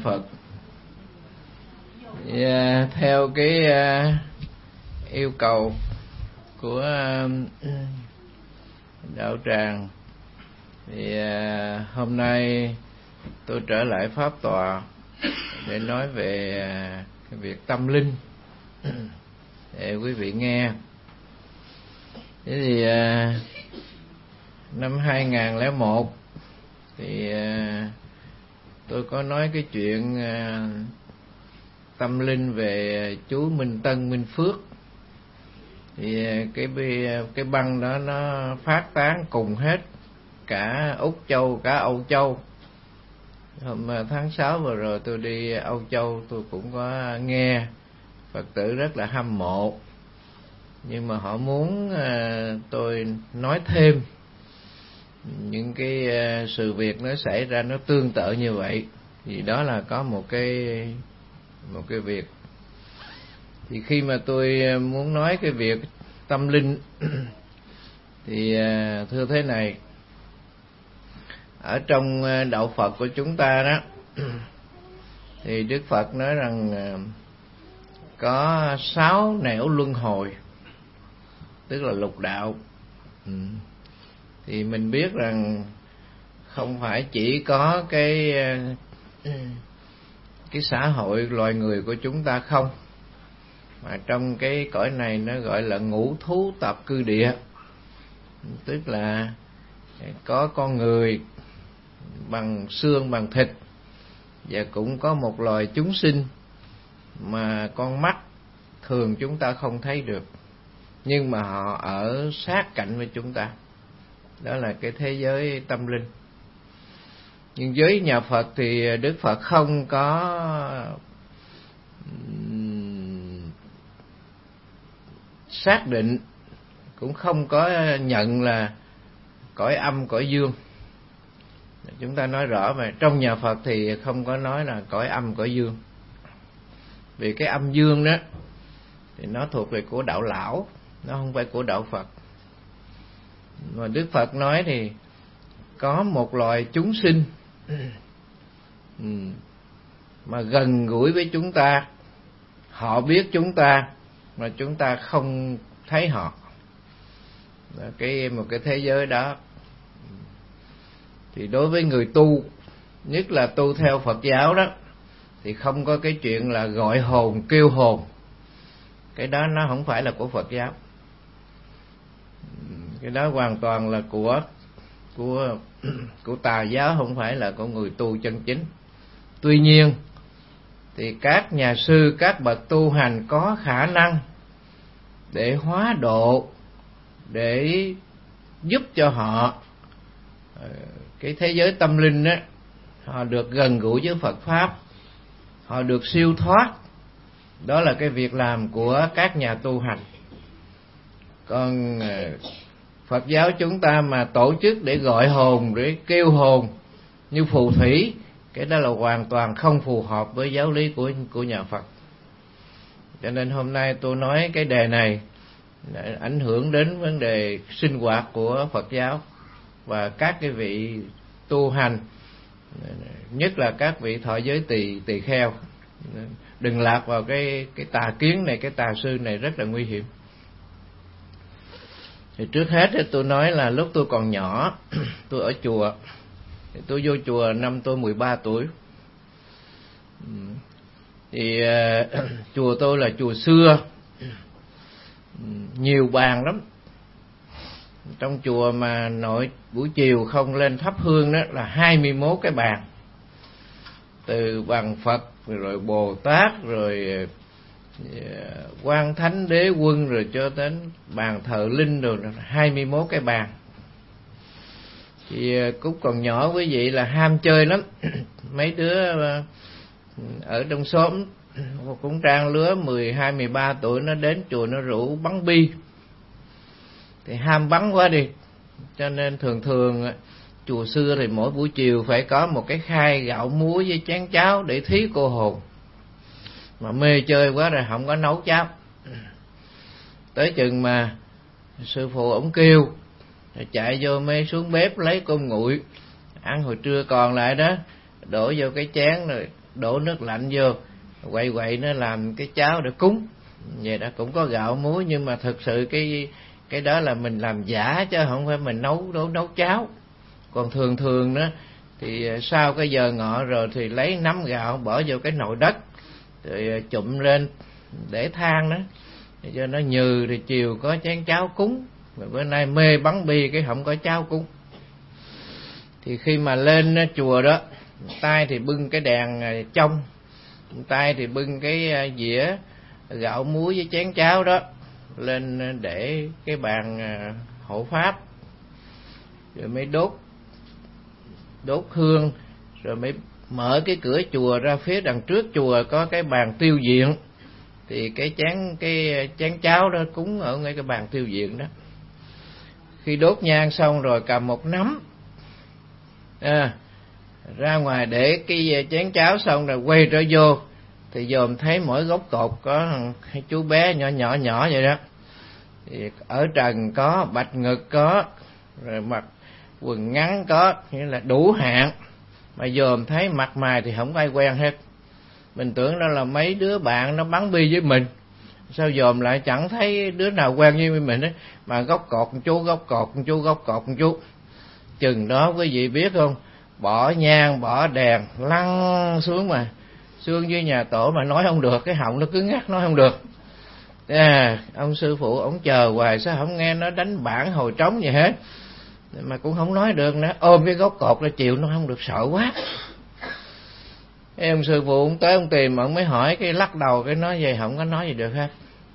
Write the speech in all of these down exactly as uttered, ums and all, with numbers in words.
Phật. Yeah, theo cái uh, yêu cầu của uh, đạo tràng thì uh, hôm nay tôi trở lại pháp tọa để nói về uh, cái việc tâm linh để quý vị nghe. Thế thì uh, năm hai nghìn không trăm lẻ một thì uh, tôi có nói cái chuyện uh, tâm linh về chú Minh Tân Minh Phước. Thì cái cái băng đó nó phát tán cùng hết cả Úc Châu, cả Âu Châu. Hôm tháng sáu vừa rồi tôi đi Âu Châu, tôi cũng có nghe Phật tử rất là hâm mộ, nhưng mà họ muốn tôi nói thêm những cái sự việc nó xảy ra nó tương tự như vậy. Thì đó là có một cái một cái việc. Thì khi mà tôi muốn nói cái việc tâm linh thì thưa thế này, ở trong đạo Phật của chúng ta đó thì Đức Phật nói rằng có sáu nẻo luân hồi, tức là lục đạo. Thì mình biết rằng không phải chỉ có cái cái xã hội loài người của chúng ta không, mà trong cái cõi này nó gọi là ngũ thú tạp cư địa, tức là có con người bằng xương bằng thịt, và cũng có một loài chúng sinh mà con mắt thường chúng ta không thấy được, nhưng mà họ ở sát cạnh với chúng ta. Đó là cái thế giới tâm linh. Nhưng với nhà Phật thì Đức Phật không có xác định, cũng không có nhận là cõi âm cõi dương. Chúng ta nói rõ mà trong nhà Phật thì không có nói là cõi âm cõi dương, vì cái âm dương đó thì nó thuộc về của đạo lão, nó không phải của đạo Phật. Mà Đức Phật nói thì có một loài chúng sinh mà gần gũi với chúng ta, họ biết chúng ta mà chúng ta không thấy họ. Cái một cái thế giới đó thì đối với người tu, nhất là tu theo Phật giáo đó, thì không có cái chuyện là gọi hồn kêu hồn. Cái đó nó không phải là của Phật giáo. Cái đó hoàn toàn là của của của tà giáo, không phải là của người tu chân chính. Tuy nhiên thì các nhà sư, các bậc tu hành có khả năng để hóa độ, để giúp cho họ cái thế giới tâm linh đó, họ được gần gũi với Phật pháp, họ được siêu thoát. Đó là cái việc làm của các nhà tu hành. Còn Phật giáo chúng ta mà tổ chức để gọi hồn, để kêu hồn như phù thủy, cái đó là hoàn toàn không phù hợp với giáo lý của của nhà Phật. Cho nên hôm nay tôi nói cái đề này ảnh hưởng đến vấn đề sinh hoạt của Phật giáo và các cái vị tu hành, nhất là các vị thọ giới tỳ tỳ kheo. Đừng lạc vào cái cái tà kiến này, cái tà sư này rất là nguy hiểm. Thì trước hết tôi nói là lúc tôi còn nhỏ, tôi ở chùa, tôi vô chùa năm tôi mười ba tuổi. Thì uh, chùa tôi là chùa xưa, nhiều bàn lắm. Trong chùa mà nội buổi chiều không lên thắp hương đó là hai mươi mốt cái bàn, từ bàn Phật rồi Bồ Tát rồi Quan Thánh Đế Quân rồi cho đến bàn thờ linh rồi hai mươi mốt cái bàn. Thì Cúc còn nhỏ quý vị là ham chơi lắm. Mấy đứa ở trong xóm cũng trang lứa mười hai mười ba tuổi, nó đến chùa nó rủ bắn bi. Thì ham bắn quá đi, cho nên thường thường chùa xưa thì mỗi buổi chiều phải có một cái khay gạo muối với chén cháo để thí cô hồn. Mà mê chơi quá rồi không có nấu cháo. Tới chừng mà sư phụ ổng kêu, chạy vô mới xuống bếp lấy cơm nguội, ăn hồi trưa còn lại đó, đổ vô cái chén rồi đổ nước lạnh vô, quậy quậy nó làm cái cháo để cúng. Vậy đó cũng có gạo muối, nhưng mà thực sự cái cái đó là mình làm giả chứ không phải mình nấu nấu nấu cháo. Còn thường thường đó thì sau cái giờ ngọ rồi thì lấy nắm gạo bỏ vô cái nồi đất rồi chụm lên để than đó cho nó nhừ, thì chiều có chén cháo cúng. Mà bữa nay mê bắn bi cái không có cháo cúng. Thì khi mà lên chùa đó, tay thì bưng cái đèn trong, tay thì bưng cái dĩa gạo muối với chén cháo đó lên để cái bàn hộ pháp, rồi mới đốt đốt hương, rồi mới mở cái cửa chùa ra. Phía đằng trước chùa có cái bàn tiêu diện, thì cái chén cái chén cháo đó cúng ở ngay cái bàn tiêu diện đó. Khi đốt nhang xong rồi cầm một nắm à, ra ngoài để cái chén cháo xong rồi quay trở vô, thì dòm thấy mỗi gốc cột có hai chú bé nhỏ nhỏ nhỏ vậy đó. Thì ở trần có, bạch ngực có, rồi mặc quần ngắn có, nghĩa là đủ hạn. Mà dòm thấy mặt mày thì không ai quen hết. Mình tưởng đó là mấy đứa bạn nó bắn bi với mình, sao dòm lại chẳng thấy đứa nào quen như mình ấy. Mà gốc cột một chú, gốc cột một chú, gốc cột một chú. Chừng đó quý vị biết không, bỏ nhang bỏ đèn lăn xuống, mà xuống dưới nhà tổ mà nói không được, cái họng nó cứ ngắt nói không được. À, ông sư phụ ổng chờ hoài sao không nghe nó đánh bản hồi trống vậy hết, mà cũng không nói được nữa, ôm cái gốc cột ra chịu nó không được, sợ quá. Cái ông sư phụ ông tới ông tìm, ông mới hỏi, cái lắc đầu cái nói vậy không có nói gì được hết.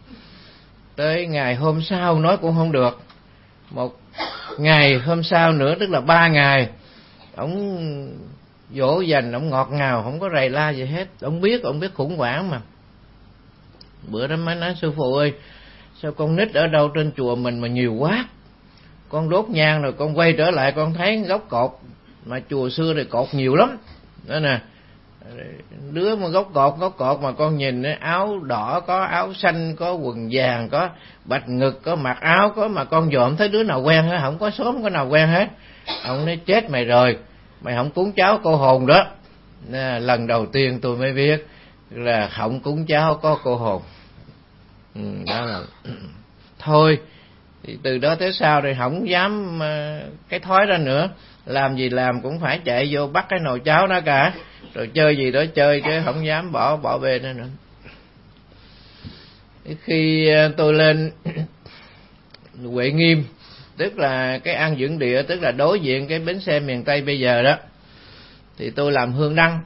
Tới ngày hôm sau nói cũng không được, một ngày hôm sau nữa tức là ba ngày, ông dỗ dành, ông ngọt ngào, không có rầy la gì hết. Ông biết, ông biết khủng hoảng mà. Bữa đó mới nói, sư phụ ơi, sao con nít ở đâu trên chùa mình mà nhiều quá, con đốt nhang rồi con quay trở lại con thấy gốc cột, mà chùa xưa thì cột nhiều lắm đó nè. Đứa mà gốc cột gốc cột mà con nhìn áo đỏ có, áo xanh có, quần vàng có, bạch ngực có, mặc áo có, mà con dòm thấy đứa nào quen hết, không có xóm có nào quen hết. Ông nói chết mày rồi, mày không cúng cháo cô hồn đó. Nè, lần đầu tiên tôi mới biết là không cúng cháo có cô hồn. Ừ, đó là thôi thì từ đó tới sau thì không dám cái thói ra nữa. Làm gì làm cũng phải chạy vô bắt cái nồi cháo đó cả, rồi chơi gì đó chơi, chứ không dám bỏ bỏ bê nữa nữa. Khi tôi lên Huệ Nghiêm, tức là cái An Dưỡng Địa, tức là đối diện cái bến xe miền Tây bây giờ đó, thì tôi làm hương đăng.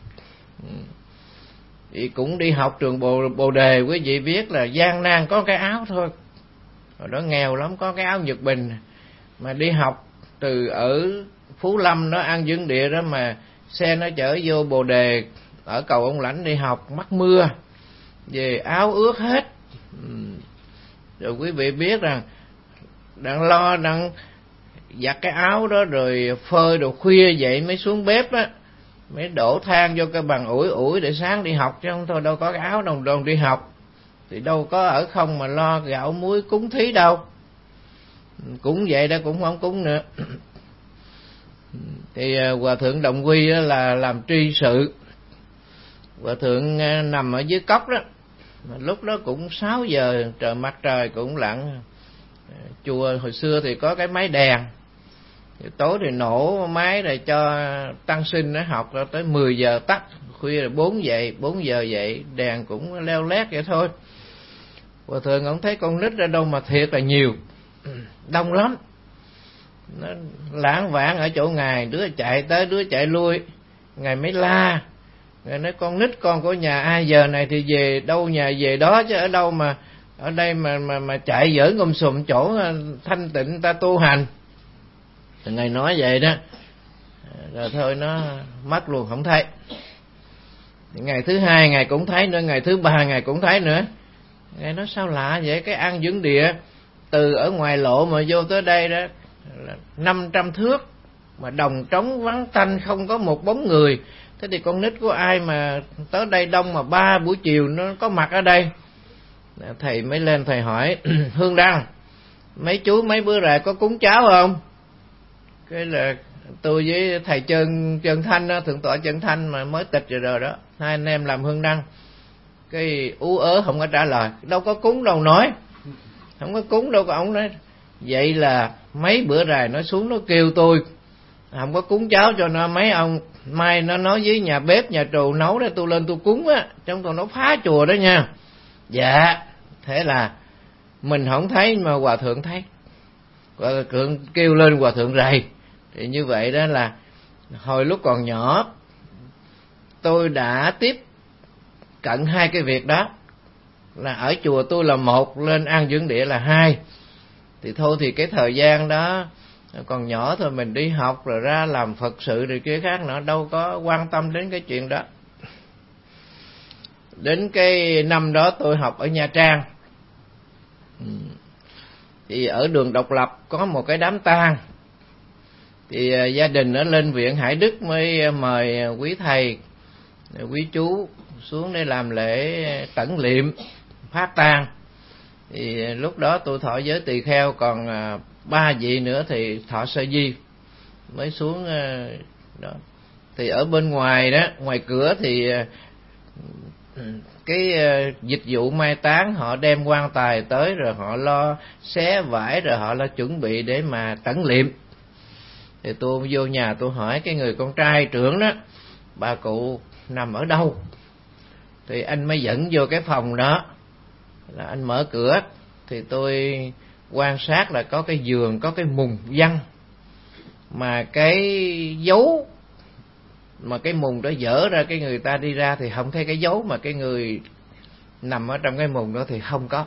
Thì cũng đi học trường Bồ, Bồ Đề, quý vị biết là gian nan có cái áo thôi. Hồi đó nghèo lắm, có cái áo Nhật Bình. Mà đi học từ ở Phú Lâm đó, An Dưỡng Địa đó, mà xe nó chở vô Bồ Đề, ở cầu Ông Lãnh đi học, mắc mưa, về áo ướt hết. Rồi quý vị biết rằng đang lo, đang giặt cái áo đó, rồi phơi đồ khuya dậy mới xuống bếp á, mới đổ than vô cái bàn ủi ủi để sáng đi học, chứ không thôi đâu có cái áo đồng đồng đi học. Thì đâu có ở không mà lo gạo muối cúng thí đâu. Cũng vậy đó, cũng không cúng nữa. Thì Hòa Thượng Đồng Quy là làm tri sự. Hòa Thượng nằm ở dưới cốc đó, lúc đó cũng sáu giờ, trời mặt trời cũng lặn. Chùa hồi xưa thì có cái máy đèn, tối thì nổ máy rồi cho tăng sinh nó học, rồi tới mười giờ tắt, khuya rồi bốn dậy, bốn giờ dậy, đèn cũng leo lét vậy thôi. Hòa Thượng ông thấy con nít ra đâu mà thiệt là nhiều, đông lắm. Nó lãng vãng ở chỗ Ngài, đứa chạy tới đứa chạy lui. Ngài mới la, Ngài nói con nít con của nhà ai giờ này thì về đâu nhà về đó, chứ ở đâu mà ở đây mà mà mà chạy dở ngum sùm chỗ thanh tịnh ta tu hành. Thì Ngài nói vậy đó, rồi thôi nó mất luôn, không thấy. Ngày thứ hai Ngài cũng thấy nữa, ngày thứ ba Ngài cũng thấy nữa. Ngài nói sao lạ vậy, cái An Dưỡng Địa từ ở ngoài lộ mà vô tới đây đó là năm trăm thước, mà đồng trống vắng tanh, không có một bóng người. Thế thì con nít của ai mà tới đây đông mà ba buổi chiều nó có mặt ở đây? Thầy mới lên thầy hỏi, Hương Đăng, mấy chú mấy bữa rồi có cúng cháo không? Cái là tôi với thầy Trơn Trơn Thanh đó, thượng tọa Trơn Thanh mà mới tịch rồi rồi đó, hai anh em làm hương đăng, cái ú ớ không có trả lời, đâu có cúng đâu nói, không có cúng đâu có. Ông nói vậy là mấy bữa rày nó xuống nó kêu tôi không có cúng cháo cho nó, mấy ông mai nó nói với nhà bếp nhà trù nấu để tôi lên tôi cúng á, trong còn nó phá chùa đó nha. Dạ, thế là mình không thấy mà hòa thượng thấy, hòa thượng kêu lên hòa thượng rầy. Thì như vậy đó là hồi lúc còn nhỏ tôi đã tiếp cận hai cái việc đó, là ở chùa tôi là một, lên an dưỡng địa là hai. Thì thôi thì cái thời gian đó còn nhỏ thôi, mình đi học rồi ra làm Phật sự rồi kia khác nữa, đâu có quan tâm đến cái chuyện đó. Đến cái năm đó tôi học ở Nha Trang, thì ở đường Độc Lập có một cái đám tang, thì gia đình ở lên viện Hải Đức mới mời quý thầy quý chú xuống để làm lễ tẩn liệm phát tang. Thì lúc đó tôi thọ giới tỳ kheo, còn ba vị nữa thì thọ sơ di mới xuống đó. Thì ở bên ngoài đó, ngoài cửa thì cái dịch vụ mai táng họ đem quan tài tới, rồi họ lo xé vải, rồi họ lo chuẩn bị để mà tẩn liệm. Thì tôi vô nhà tôi hỏi cái người con trai trưởng đó, bà cụ nằm ở đâu? Thì anh mới dẫn vô cái phòng đó, là anh mở cửa thì tôi quan sát là có cái giường, có cái mùng văn, mà cái dấu mà cái mùng đó dở ra, cái người ta đi ra thì không thấy cái dấu, mà cái người nằm ở trong cái mùng đó thì không có.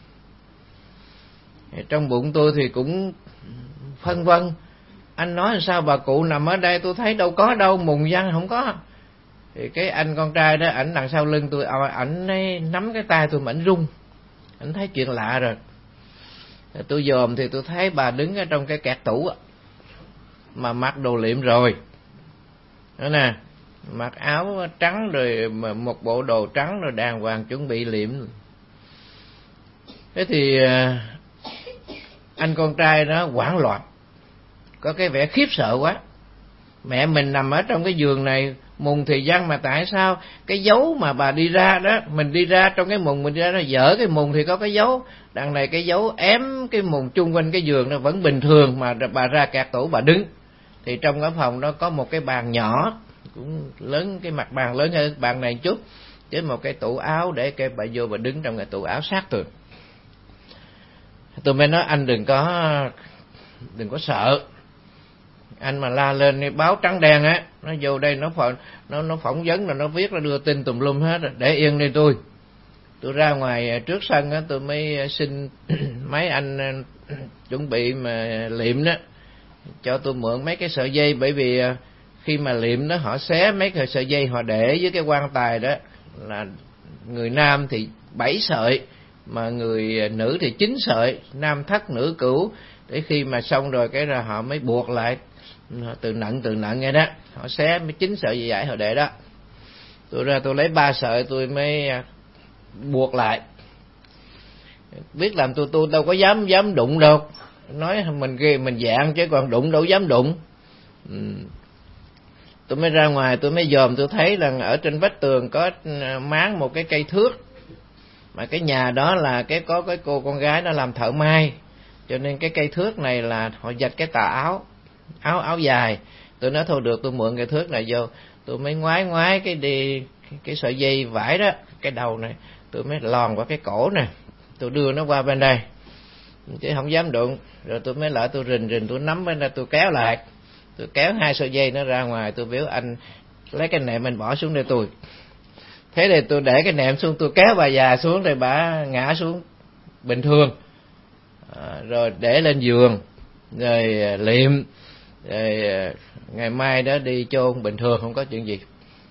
Trong bụng tôi thì cũng phân vân, anh nói sao bà cụ nằm ở đây, tôi thấy đâu có đâu, mùng văn không có. Thì cái anh con trai đó, ảnh đằng sau lưng tôi, ảnh nắm cái tay tôi mà ảnh rung, ảnh thấy chuyện lạ rồi. Tôi dòm thì tôi thấy bà đứng ở trong cái kẹt tủ mà mặc đồ liệm rồi đó nè, mặc áo trắng rồi một bộ đồ trắng rồi đàng hoàng chuẩn bị liệm. Thế thì anh con trai đó hoảng loạn, có cái vẻ khiếp sợ quá. Mẹ mình nằm ở trong cái giường này, mùng thì văn, mà tại sao cái dấu mà bà đi ra đó, mình đi ra trong cái mùng, mình đi ra nó dở cái mùng thì có cái dấu, đằng này cái dấu ém cái mùng chung quanh cái giường nó vẫn bình thường, mà bà ra kẹt tủ bà đứng. Thì trong cái phòng đó có một cái bàn nhỏ, cũng lớn, cái mặt bàn lớn hơn bàn này chút, với một cái tủ áo để cái bà vô bà đứng trong cái tủ áo sát tường. Tôi mới nói anh đừng có đừng có sợ, anh mà la lên báo trắng đen á, nó vô đây nó phỏng nó nó phỏng vấn, rồi nó viết, nó đưa tin tùm lum hết, để yên đi. tôi tôi ra ngoài trước sân á, tôi mới xin mấy anh chuẩn bị mà liệm đó cho tôi mượn mấy cái sợi dây, bởi vì khi mà liệm đó họ xé mấy cái sợi dây họ để với cái quan tài đó, là người nam thì bảy sợi mà người nữ thì chín sợi, nam thất nữ cửu, để khi mà xong rồi cái là họ mới buộc lại từ nặng từ nặng nghe đó, họ xé mới chín sợi dây dải họ để đó. Tôi ra tôi lấy ba sợi tôi mới buộc lại. Biết làm tôi tôi đâu có dám dám đụng đâu, nói mình kia mình dạng chứ còn đụng đâu dám đụng. Ừ. Tôi mới ra ngoài tôi mới dòm, tôi thấy là ở trên vách tường có máng một cái cây thước, mà cái nhà đó là cái có cái cô con gái nó làm thợ may, cho nên cái cây thước này là họ dạch cái tà áo áo áo dài. Tôi nói thôi được, tôi mượn cái thước này vô, tôi mới ngoái ngoái cái đi cái, cái sợi dây vải đó, cái đầu này tôi mới lòn qua cái cổ nè, tôi đưa nó qua bên đây chứ không dám đụng. Rồi tôi mới lại tôi rình rình tôi nắm bên đây, tôi kéo lại, tôi kéo hai sợi dây nó ra ngoài. Tôi biểu anh lấy cái nệm mình bỏ xuống đây tôi. Thế thì tôi để cái nệm xuống, tôi kéo bà già xuống, rồi bà ngã xuống bình thường, à, rồi để lên giường rồi liệm, rồi ngày mai đó đi chôn bình thường, không có chuyện gì.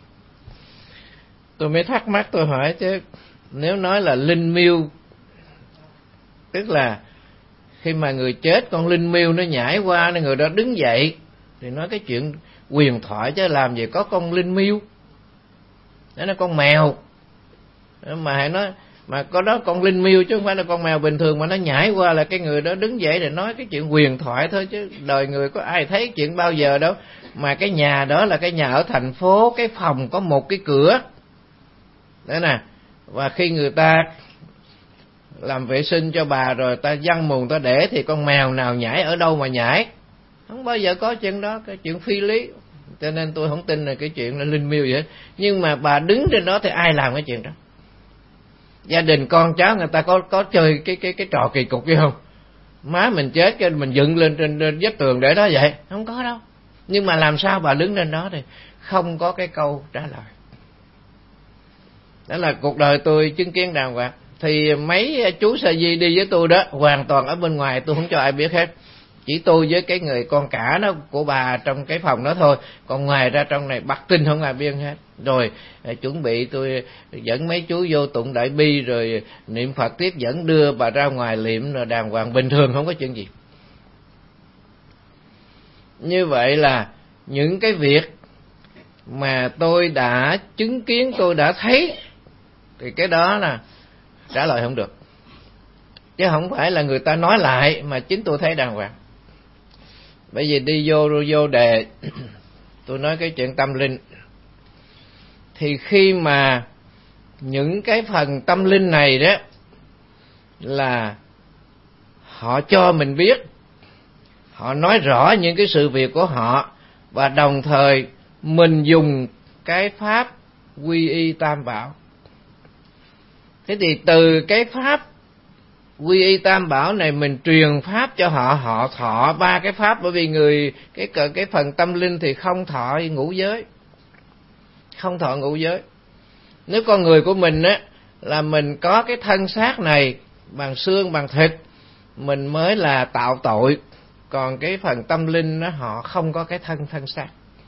Tôi mới thắc mắc, tôi hỏi chứ nếu nói là linh miêu, tức là khi mà người chết con linh miêu nó nhảy qua nên người đó đứng dậy, thì nói cái chuyện quyền thoại chứ làm gì có con linh miêu, đó là con mèo. Mà hãy nói Mà có đó con linh miêu chứ không phải là con mèo bình thường, mà nó nhảy qua là cái người đó đứng dậy để nói cái chuyện huyền thoại thôi, chứ đời người có ai thấy chuyện bao giờ đâu. Mà cái nhà đó là cái nhà ở thành phố, cái phòng có một cái cửa đó nè, và khi người ta làm vệ sinh cho bà rồi ta văng mùng ta để thì con mèo nào nhảy ở đâu mà nhảy, không bao giờ có chuyện đó, cái chuyện phi lý. Cho nên tôi không tin là cái chuyện là linh miêu vậy. Nhưng mà bà đứng trên đó thì ai làm cái chuyện đó? Gia đình con cháu người ta có có chơi cái cái cái trò kỳ cục vậy không? Má mình chết cái mình dựng lên trên, trên vách tường để đó vậy? Không có đâu. Nhưng mà làm sao bà đứng lên đó thì không có cái câu trả lời. Đó là cuộc đời tôi chứng kiến đàng hoàng. Thì mấy chú sa di đi với tôi đó hoàn toàn ở bên ngoài, tôi không cho ai biết hết. Chỉ tôi với cái người con cả đó của bà trong cái phòng đó thôi, còn ngoài ra trong này bắt tin không ai biết hết. Rồi chuẩn bị tôi dẫn mấy chú vô tụng đại bi rồi niệm Phật tiếp, dẫn đưa bà ra ngoài liệm rồi đàng hoàng bình thường, không có chuyện gì. Như vậy là những cái việc mà tôi đã chứng kiến, tôi đã thấy, thì cái đó là trả lời không được. Chứ không phải là người ta nói lại, mà chính tôi thấy đàng hoàng. Bởi vì đi vô vô đề tôi nói cái chuyện tâm linh, thì khi mà những cái phần tâm linh này đó là họ cho mình biết, họ nói rõ những cái sự việc của họ, và đồng thời mình dùng cái pháp quy y tam bảo. Thế thì từ cái pháp quy y tam bảo này mình truyền pháp cho họ, họ thọ ba cái pháp. Bởi vì người cái cái phần tâm linh thì không thọ ngũ giới, không thọ ngũ giới. Nếu con người của mình á là mình có cái thân xác này bằng xương bằng thịt, mình mới là tạo tội. Còn cái phần tâm linh đó họ không có cái thân thân xác,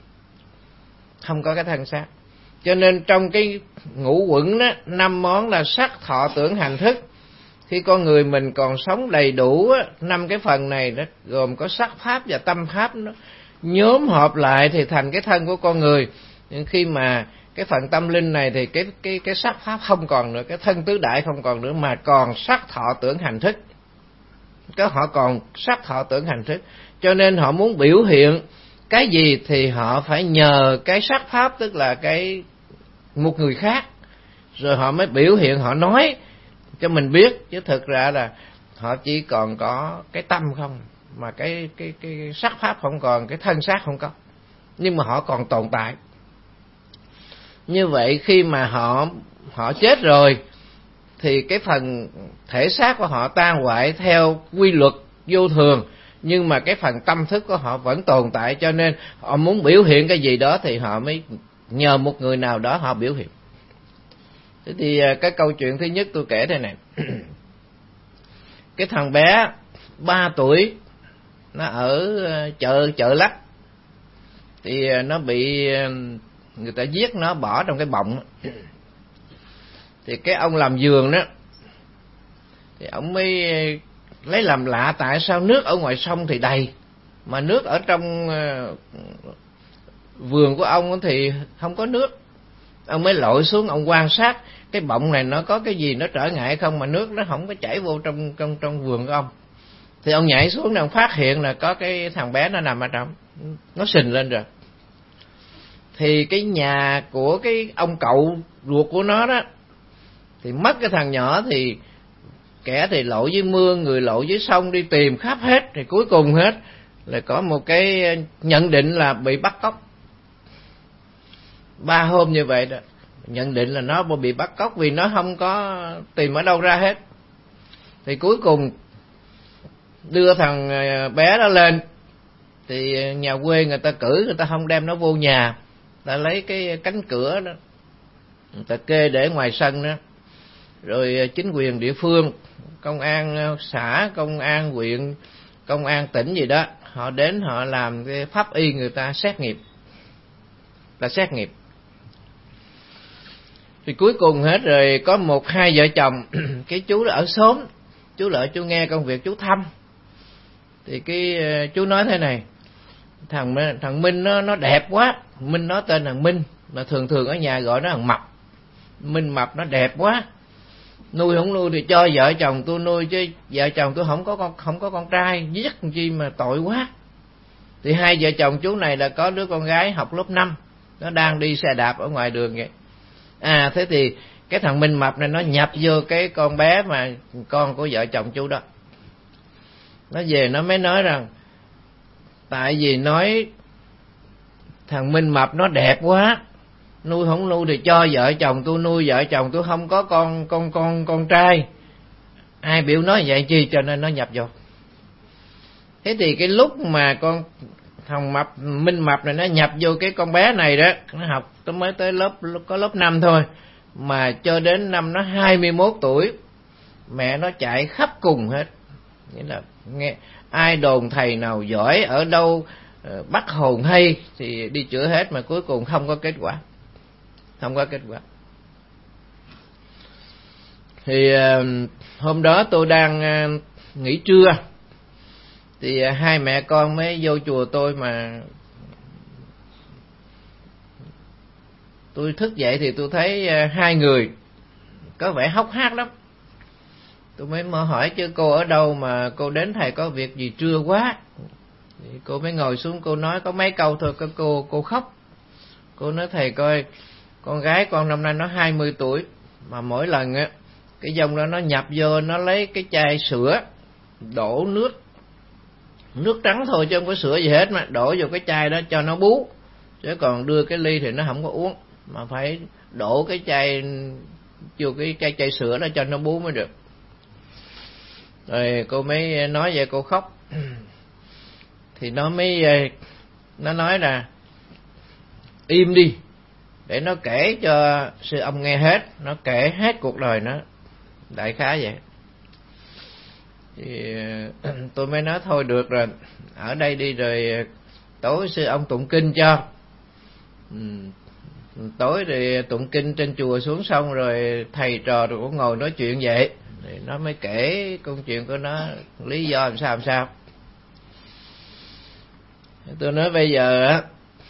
không có cái thân xác. Cho nên trong cái ngũ uẩn đó, năm món là sắc thọ tưởng hành thức. Khi con người mình còn sống đầy đủ, năm cái phần này đó gồm có sắc pháp và tâm pháp, nó nhóm họp lại thì thành cái thân của con người. Nhưng khi mà cái phần tâm linh này thì cái cái cái sắc pháp không còn nữa, cái thân tứ đại không còn nữa, mà còn sắc thọ tưởng hành thức. Cái họ còn sắc thọ tưởng hành thức, cho nên họ muốn biểu hiện cái gì thì họ phải nhờ cái sắc pháp, tức là cái một người khác, rồi họ mới biểu hiện, họ nói cho mình biết. Chứ thực ra là họ chỉ còn có cái tâm không, mà cái cái cái sắc pháp không còn, cái thân xác không có, nhưng mà họ còn tồn tại. Như vậy khi mà họ họ chết rồi thì cái phần thể xác của họ tan hoại theo quy luật vô thường, nhưng mà cái phần tâm thức của họ vẫn tồn tại. Cho nên họ muốn biểu hiện cái gì đó thì họ mới nhờ một người nào đó họ biểu hiện. Thế thì cái câu chuyện thứ nhất tôi kể thế này. Cái thằng bé ba tuổi, nó ở chợ chợ Lách, thì nó bị người ta giết, nó bỏ trong cái bọng. Thì cái ông làm vườn đó, thì ông mới lấy làm lạ tại sao nước ở ngoài sông thì đầy, mà nước ở trong vườn của ông thì không có nước. Ông mới lội xuống, ông quan sát cái bọng này nó có cái gì nó trở ngại không, mà nước nó không có chảy vô trong trong trong vườn của ông. Thì ông nhảy xuống để ông phát hiện là có cái thằng bé nó nằm ở trong, nó sình lên rồi. Thì cái nhà của cái ông cậu ruột của nó đó thì mất cái thằng nhỏ, thì kẻ thì lội dưới mương, người lội dưới sông đi tìm khắp hết. Thì cuối cùng hết là có một cái nhận định là bị bắt cóc. Ba hôm như vậy đó, nhận định là nó bị bắt cóc vì nó không có tìm ở đâu ra hết. Thì cuối cùng đưa thằng bé đó lên, thì nhà quê người ta cử, người ta không đem nó vô nhà, ta lấy cái cánh cửa đó, người ta kê để ngoài sân đó. Rồi chính quyền địa phương, công an xã, công an huyện, công an tỉnh gì đó, họ đến họ làm cái pháp y, người ta xét nghiệm, ta xét nghiệm. Thì cuối cùng hết rồi có một hai vợ chồng, cái chú đó ở xóm, chú lợi chú nghe công việc chú thăm. Thì cái chú nói thế này, thằng thằng Minh nó nó đẹp quá. Minh nó tên thằng Minh, mà thường thường ở nhà gọi nó thằng Mập. Minh Mập nó đẹp quá. nuôi không nuôi thì cho vợ chồng tôi nuôi, chứ vợ chồng tôi không có con không có con trai, giết chi mà tội quá. Thì hai vợ chồng chú này là có đứa con gái học lớp năm, nó đang đi xe đạp ở ngoài đường vậy. À thế thì cái thằng Minh Mập này nó nhập vô cái con bé mà con của vợ chồng chú đó. Nó về nó mới nói rằng tại vì nói thằng Minh Mập nó đẹp quá, nuôi không nuôi thì cho vợ chồng tôi nuôi, vợ chồng tôi không có con con con con trai. Ai biểu nói vậy chi, cho nên nó nhập vô. Thế thì cái lúc mà con thằng Mập Minh Mập này nó nhập vô cái con bé này đó, nó học nó mới tới lớp có lớp năm thôi, mà cho đến năm nó hai mươi mốt tuổi mẹ nó chạy khắp cùng hết. Nghĩa là nghe ai đồn thầy nào giỏi ở đâu bắt hồn hay thì đi chữa hết, mà cuối cùng không có kết quả, không có kết quả. Thì hôm đó tôi đang nghỉ trưa, thì hai mẹ con mới vô chùa tôi, mà tôi thức dậy thì tôi thấy hai người có vẻ hốc hác lắm. Tôi mới mở hỏi chứ cô ở đâu mà cô đến thầy có việc gì trưa quá. Thì cô mới ngồi xuống, cô nói có mấy câu thôi, có cô cô khóc. Cô nói thầy coi, con gái con năm nay nó hai mươi tuổi, mà mỗi lần á cái dòng đó nó nhập vô, nó lấy cái chai sữa đổ nước nước trắng thôi chứ không có sữa gì hết, mà đổ vô cái chai đó cho nó bú, chứ còn đưa cái ly thì nó không có uống, mà phải đổ cái chai vô cái chai chai sữa đó cho nó bú mới được. Rồi cô mới nói vậy, cô khóc. Thì nó mới nó nói là im đi để nó kể cho sư ông nghe hết. Nó kể hết cuộc đời nó, đại khái vậy. Thì tôi mới nói thôi được rồi, ở đây đi, rồi tối sư ông tụng kinh cho. Ừ, tối thì tụng kinh trên chùa xuống xong rồi thầy trò rồi cũng ngồi nói chuyện vậy. Thì nó mới kể câu chuyện của nó, lý do làm sao làm sao. Tôi nói bây giờ á,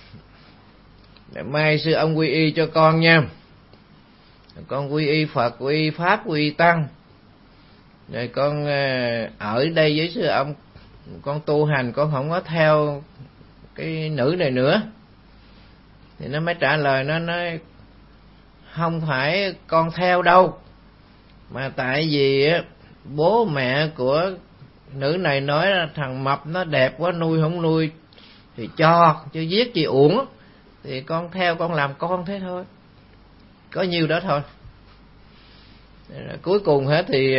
mai sư ông quy y cho con nha, con quy y Phật, quy y Pháp, quy y Tăng, rồi con ở đây với sư ông, con tu hành, con không có theo cái nữ này nữa. Thì nó mới trả lời, nó nói không phải con theo đâu, mà tại vì bố mẹ của nữ này nói là thằng Mập nó đẹp quá, nuôi không nuôi thì cho, chứ giết chị uổng, thì con theo, con làm con thế thôi, có nhiêu đó thôi. Cuối cùng hết thì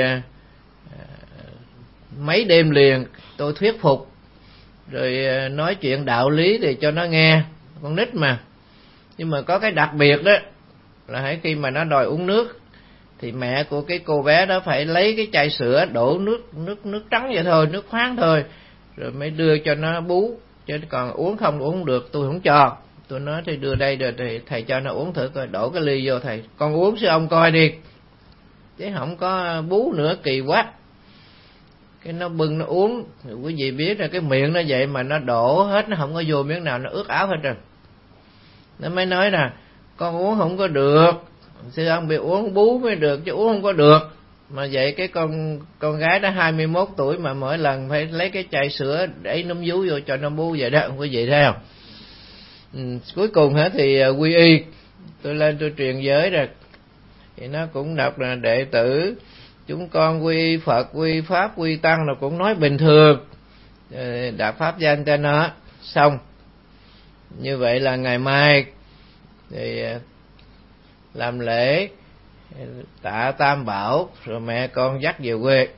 mấy đêm liền tôi thuyết phục, rồi nói chuyện đạo lý để cho nó nghe, con nít mà. Nhưng mà có cái đặc biệt đó là hãy khi mà nó đòi uống nước thì mẹ của cái cô bé đó phải lấy cái chai sữa đổ nước nước nước trắng vậy thôi, nước khoáng thôi, rồi mới đưa cho nó bú, chứ còn uống không uống được tôi không cho. Tôi nói thì đưa đây rồi thì thầy cho nó uống thử coi, đổ cái ly vô thầy, con uống sư ông coi đi, chứ không có bú nữa kỳ quá. Cái nó bưng nó uống, thì quý vị biết là cái miệng nó vậy mà nó đổ hết, nó không có vô miếng nào, nó ướt áo hết rồi. Nó mới nói là con uống không có được, sư ông bị uống bú mới được chứ uống không có được. Mà vậy cái con con gái đó hai mươi mốt tuổi mà mỗi lần phải lấy cái chai sữa để núm vú vô cho nó bú vậy đó, quý vị thấy không? Ừ, cuối cùng hết thì quy y, tôi lên tôi truyền giới rồi, thì nó cũng đọc là đệ tử chúng con quy Phật, quy Pháp, quy Tăng, nó cũng nói bình thường, đạp pháp danh cho nó xong. Như vậy là ngày mai thì làm lễ tạ Tam Bảo, rồi mẹ con dắt về quê.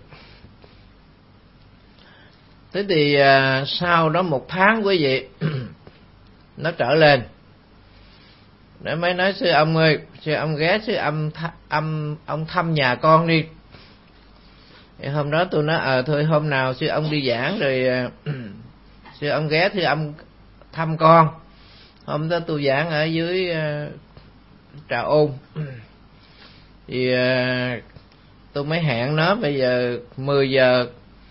Thế thì sau đó một tháng quý vị nó trở lên, để mới nói sư ông ơi, sư ông ghé sư âm âm ông thăm nhà con đi. Thì hôm đó tôi nói ờ à, thôi hôm nào sư ông đi giảng rồi sư ông ghé sư ông thăm con. Hôm đó tôi giảng ở dưới uh, Trà Ôn, thì uh, tôi mới hẹn nó bây giờ mười giờ,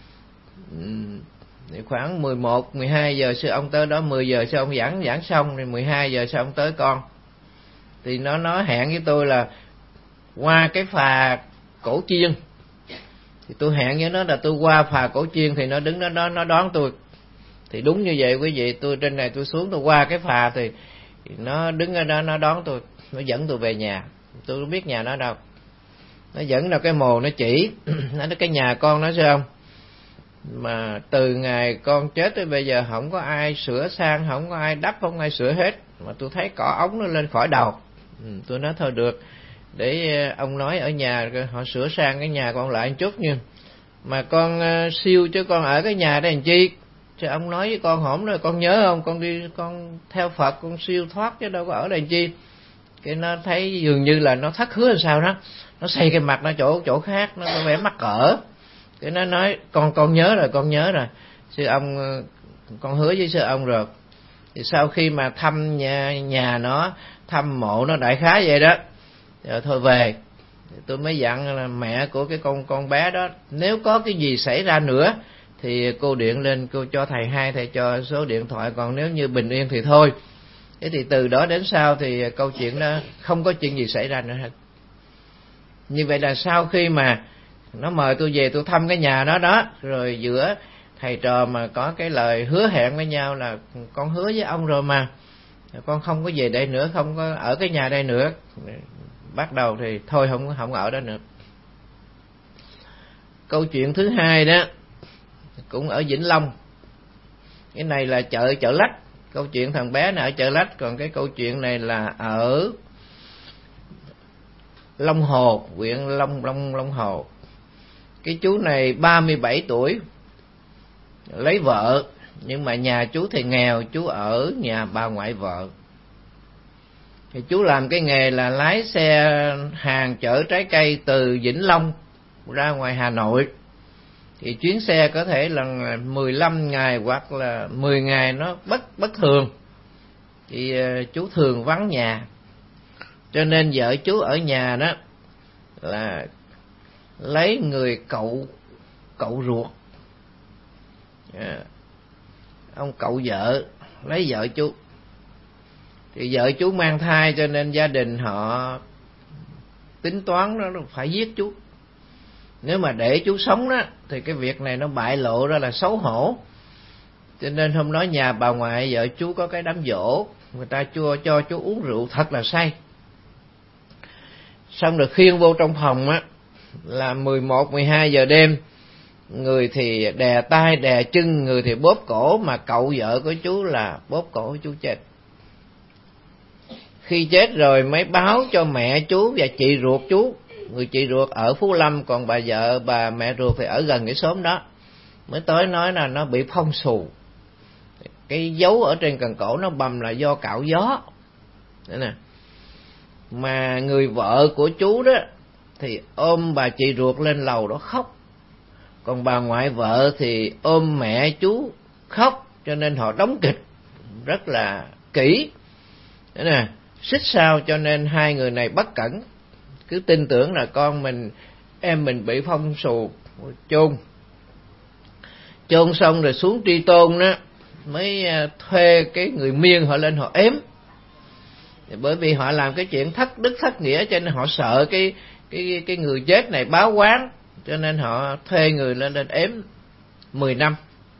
thì khoảng mười một, mười hai giờ sư ông tới đó, mười giờ sư ông giảng giảng xong thì mười hai giờ sư ông tới con. Thì nó nói hẹn với tôi là qua cái phà Cổ Chiên. Thì tôi hẹn với nó là tôi qua phà Cổ Chiên, thì nó đứng đó, đó nó đón tôi. Thì đúng như vậy quý vị, tôi trên này tôi xuống tôi qua cái phà thì nó đứng ở đó nó đón tôi, nó dẫn tôi về nhà. Tôi không biết nhà nó đâu, nó dẫn ra cái mồ nó chỉ nó nói cái nhà con nó sao không, mà từ ngày con chết tới bây giờ không có ai sửa sang, không có ai đắp, không ai sửa hết, mà tôi thấy cỏ ống nó lên khỏi đầu. Ừ, tôi nói thôi được, để ông nói ở nhà họ sửa sang cái nhà con lại một chút nha, mà con uh, siêu chứ con ở cái nhà đây làm chi. Chứ ông nói với con hổm rồi, con nhớ không, con đi con theo Phật con siêu thoát chứ đâu có ở đây làm chi. Cái nó thấy dường như là nó thất hứa làm sao đó, nó xây cái mặt nó chỗ chỗ khác, nó có vẻ mắc cỡ. Cái nó nói con con nhớ rồi, con nhớ rồi sư ông, con hứa với sư ông rồi. Thì sau khi mà thăm nhà, nhà nó, thăm mộ nó đại khái vậy đó, rồi thôi về. Tôi mới dặn là mẹ của cái con con bé đó, nếu có cái gì xảy ra nữa thì cô điện lên, cô cho thầy hai, thầy cho số điện thoại, còn nếu như bình yên thì thôi. Thế thì từ đó đến sau thì câu chuyện đó không có chuyện gì xảy ra nữa hết. Như vậy là sau khi mà nó mời tôi về tôi thăm cái nhà đó đó, rồi giữa thầy trò mà có cái lời hứa hẹn với nhau là con hứa với ông rồi mà, con không có về đây nữa, không có ở cái nhà đây nữa. Bắt đầu thì thôi không không ở đó nữa. Câu chuyện thứ hai đó cũng ở Vĩnh Long. Cái này là chợ chợ Lách. Câu chuyện thằng bé này ở chợ Lách, còn cái câu chuyện này là ở Long Hồ, huyện Long Long Long Hồ. Cái chú này ba mươi bảy tuổi, lấy vợ, nhưng mà nhà chú thì nghèo, chú ở nhà bà ngoại vợ. Thì chú làm cái nghề là lái xe hàng chở trái cây từ Vĩnh Long ra ngoài Hà Nội. Thì chuyến xe có thể là mười lăm ngày hoặc là mười ngày, nó bất bất thường. Thì chú thường vắng nhà, cho nên vợ chú ở nhà đó là lấy người cậu cậu ruột, ông cậu vợ lấy vợ chú. Thì vợ chú mang thai, cho nên gia đình họ tính toán nó phải giết chú. Nếu mà để chú sống đó thì cái việc này nó bại lộ ra là xấu hổ. Cho nên hôm đó nhà bà ngoại vợ chú có cái đám giỗ, người ta chua cho chú uống rượu thật là say. Xong rồi khiêng vô trong phòng á là mười một, mười hai giờ đêm. Người thì đè tay đè chân, người thì bóp cổ, mà cậu vợ của chú là bóp cổ chú chết. Khi chết rồi mới báo cho mẹ chú và chị ruột chú. Người chị ruột ở Phú Lâm, còn bà vợ bà mẹ ruột thì ở gần cái xóm đó. Mới tới nói là nó bị phong xù, cái dấu ở trên cần cổ nó bầm là do cạo gió. Đấy nè. Mà người vợ của chú đó thì ôm bà chị ruột lên lầu đó khóc, còn bà ngoại vợ thì ôm mẹ chú khóc. Cho nên họ đóng kịch rất là kỹ. Đấy nè, xích sao, cho nên hai người này bất cẩn, cứ tin tưởng là con mình, em mình bị phong xù, chôn. Chôn xong rồi xuống Tri Tôn đó, mới thuê cái người Miên họ lên họ ếm. Bởi vì họ làm cái chuyện thất đức thất nghĩa, cho nên họ sợ cái cái cái người chết này báo oán, cho nên họ thuê người lên lên ếm mười năm.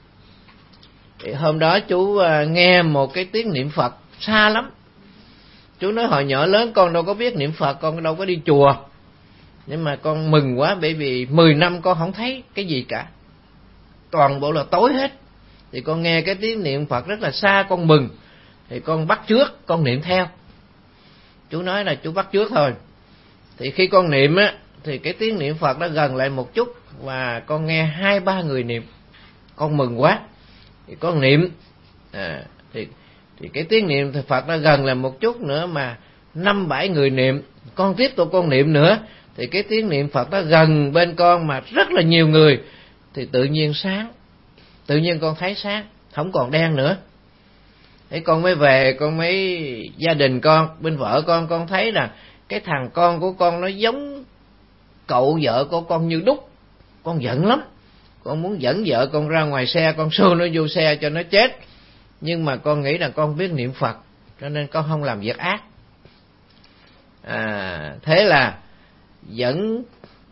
Thì hôm đó chú nghe một cái tiếng niệm Phật xa lắm. Chú nói hồi nhỏ lớn con đâu có biết niệm Phật, con đâu có đi chùa, nhưng mà con mừng quá, bởi vì mười năm con không thấy cái gì cả, toàn bộ là tối hết. Thì con nghe cái tiếng niệm Phật rất là xa, con mừng, thì con bắt chước, con niệm theo. Chú nói là chú bắt chước thôi. Thì khi con niệm á, thì cái tiếng niệm Phật nó gần lại một chút, và con nghe hai ba người niệm, con mừng quá. Thì con niệm, à, thì thì cái tiếng niệm thì Phật nó gần lại một chút nữa, mà năm bảy người niệm, con tiếp tục con niệm nữa, thì cái tiếng niệm Phật nó gần bên con mà rất là nhiều người, thì tự nhiên sáng, tự nhiên con thấy sáng, không còn đen nữa. Thế con mới về, con mới gia đình con, bên vợ con, con thấy là cái thằng con của con nó giống cậu vợ của con như đúc. Con giận lắm, con muốn dẫn vợ con ra ngoài xe, con xô nó vô xe cho nó chết. Nhưng mà con nghĩ là con biết niệm Phật, cho nên con không làm việc ác. À, thế là dẫn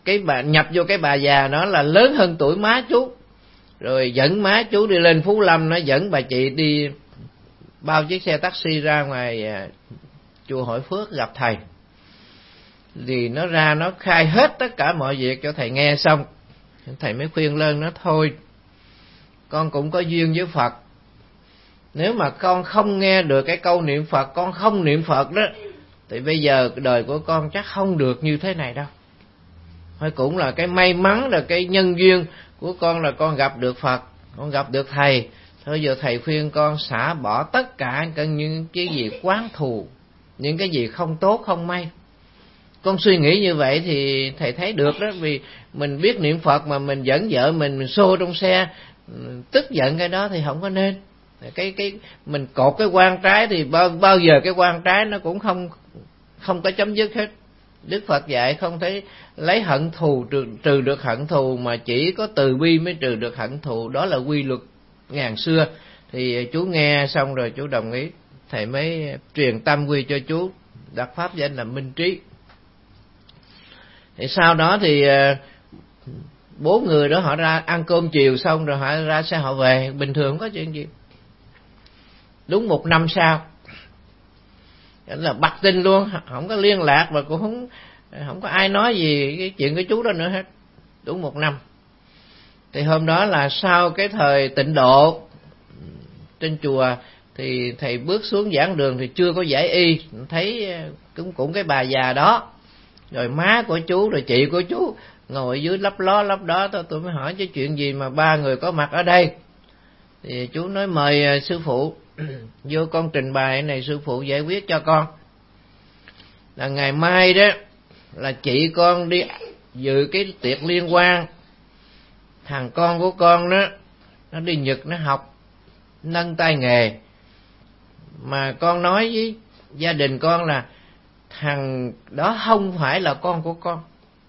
cái bà nhập vô cái bà già đó là lớn hơn tuổi má chú, rồi dẫn má chú đi lên Phú Lâm, nó dẫn bà chị đi bao chiếc xe taxi ra ngoài chùa Hội Phước gặp thầy. Thì nó ra nó khai hết tất cả mọi việc cho thầy nghe xong, thầy mới khuyên lên nó thôi, con cũng có duyên với Phật, nếu mà con không nghe được cái câu niệm Phật, con không niệm Phật đó, thì bây giờ đời của con chắc không được như thế này đâu. Thôi cũng là cái may mắn, là cái nhân duyên của con là con gặp được Phật, con gặp được thầy. Thôi giờ thầy khuyên con xả bỏ tất cả những cái gì oán thù, những cái gì không tốt không may. Con suy nghĩ như vậy thì thầy thấy được đó, vì mình biết niệm Phật mà mình dẫn vợ mình mình xô trong xe, tức giận cái đó thì không có nên. Cái cái mình cột cái quan trái thì bao bao giờ cái quan trái nó cũng không không có chấm dứt hết. Đức Phật dạy không thể lấy hận thù trừ, trừ được hận thù, mà chỉ có từ bi mới trừ được hận thù. Đó là quy luật ngàn xưa. Thì chú nghe xong rồi chú đồng ý, thầy mới truyền tâm quy cho chú, đặt pháp danh là Minh Trí. Thì sau đó thì bốn người đó họ ra ăn cơm chiều xong rồi họ ra xe họ về, bình thường không có chuyện gì. Đúng một năm sau là bặt tin luôn, không có liên lạc và cũng không không có ai nói gì cái chuyện của chú đó nữa hết. Đúng một năm. Thì hôm đó là sau cái thời tịnh độ trên chùa, thì thầy bước xuống giảng đường thì chưa có giải y, thấy cũng cũng cái bà già đó, rồi má của chú, rồi chị của chú ngồi dưới lấp ló lấp đó. Tôi, tôi mới hỏi chứ chuyện gì mà ba người có mặt ở đây. Thì chú nói mời sư phụ vô, con trình bày này sư phụ giải quyết cho con. Là ngày mai đó là chị con đi dự cái tiệc liên hoan, thằng con của con đó nó đi Nhật nó học nâng tay nghề, mà con nói với gia đình con là thằng đó không phải là con của con,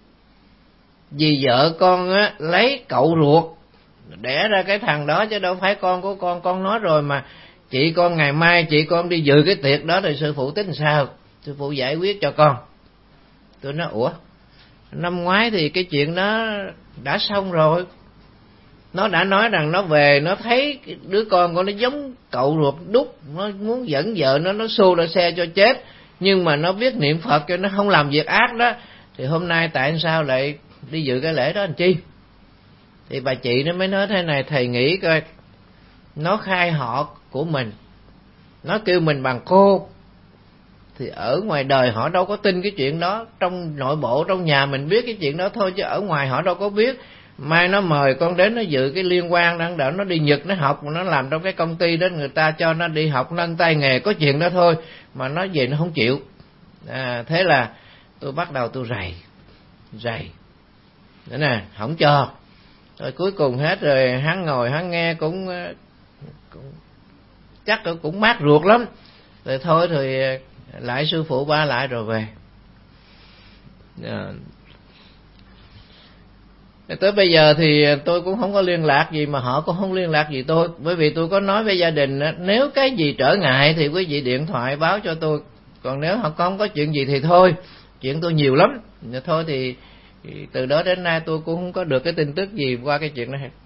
vì vợ con á lấy cậu ruột đẻ ra cái thằng đó chứ đâu phải con của con. Con nói rồi mà, chị con ngày mai chị con đi dự cái tiệc đó thì sư phụ tính sao? Sư phụ giải quyết cho con. Tôi nói ủa, năm ngoái thì cái chuyện đó đã xong rồi. Nó đã nói rằng nó về nó thấy đứa con của nó giống cậu ruột đúc, nó muốn dẫn vợ nó nó xô ra xe cho chết, nhưng mà nó biết niệm Phật cho nó không làm việc ác đó. Thì hôm nay tại sao lại đi dự cái lễ đó làm chi? Thì bà chị nó mới nói thế này, thầy nghĩ coi, nó khai họ của mình, nó kêu mình bằng cô, thì ở ngoài đời họ đâu có tin cái chuyện đó. Trong nội bộ trong nhà mình biết cái chuyện đó thôi, chứ ở ngoài họ đâu có biết. Mai nó mời con đến nó dự cái liên quan đang đỡ nó đi Nhật nó học, nó làm trong cái công ty đó, người ta cho nó đi học nâng tay nghề, có chuyện đó thôi mà nó về nó không chịu. À, thế là tôi bắt đầu tôi rầy rầy nữa nè, không cho. Rồi cuối cùng hết rồi, hắn ngồi hắn nghe cũng, cũng chắc cũng mát ruột lắm. Rồi thôi thì lại sư phụ ba lại rồi về. À, tới bây giờ thì tôi cũng không có liên lạc gì, mà họ cũng không liên lạc gì tôi. Bởi vì tôi có nói với gia đình, nếu cái gì trở ngại thì quý vị điện thoại báo cho tôi, còn nếu họ không có chuyện gì thì thôi. Chuyện tôi nhiều lắm. Thôi thì từ đó đến nay tôi cũng không có được cái tin tức gì qua cái chuyện đó hết.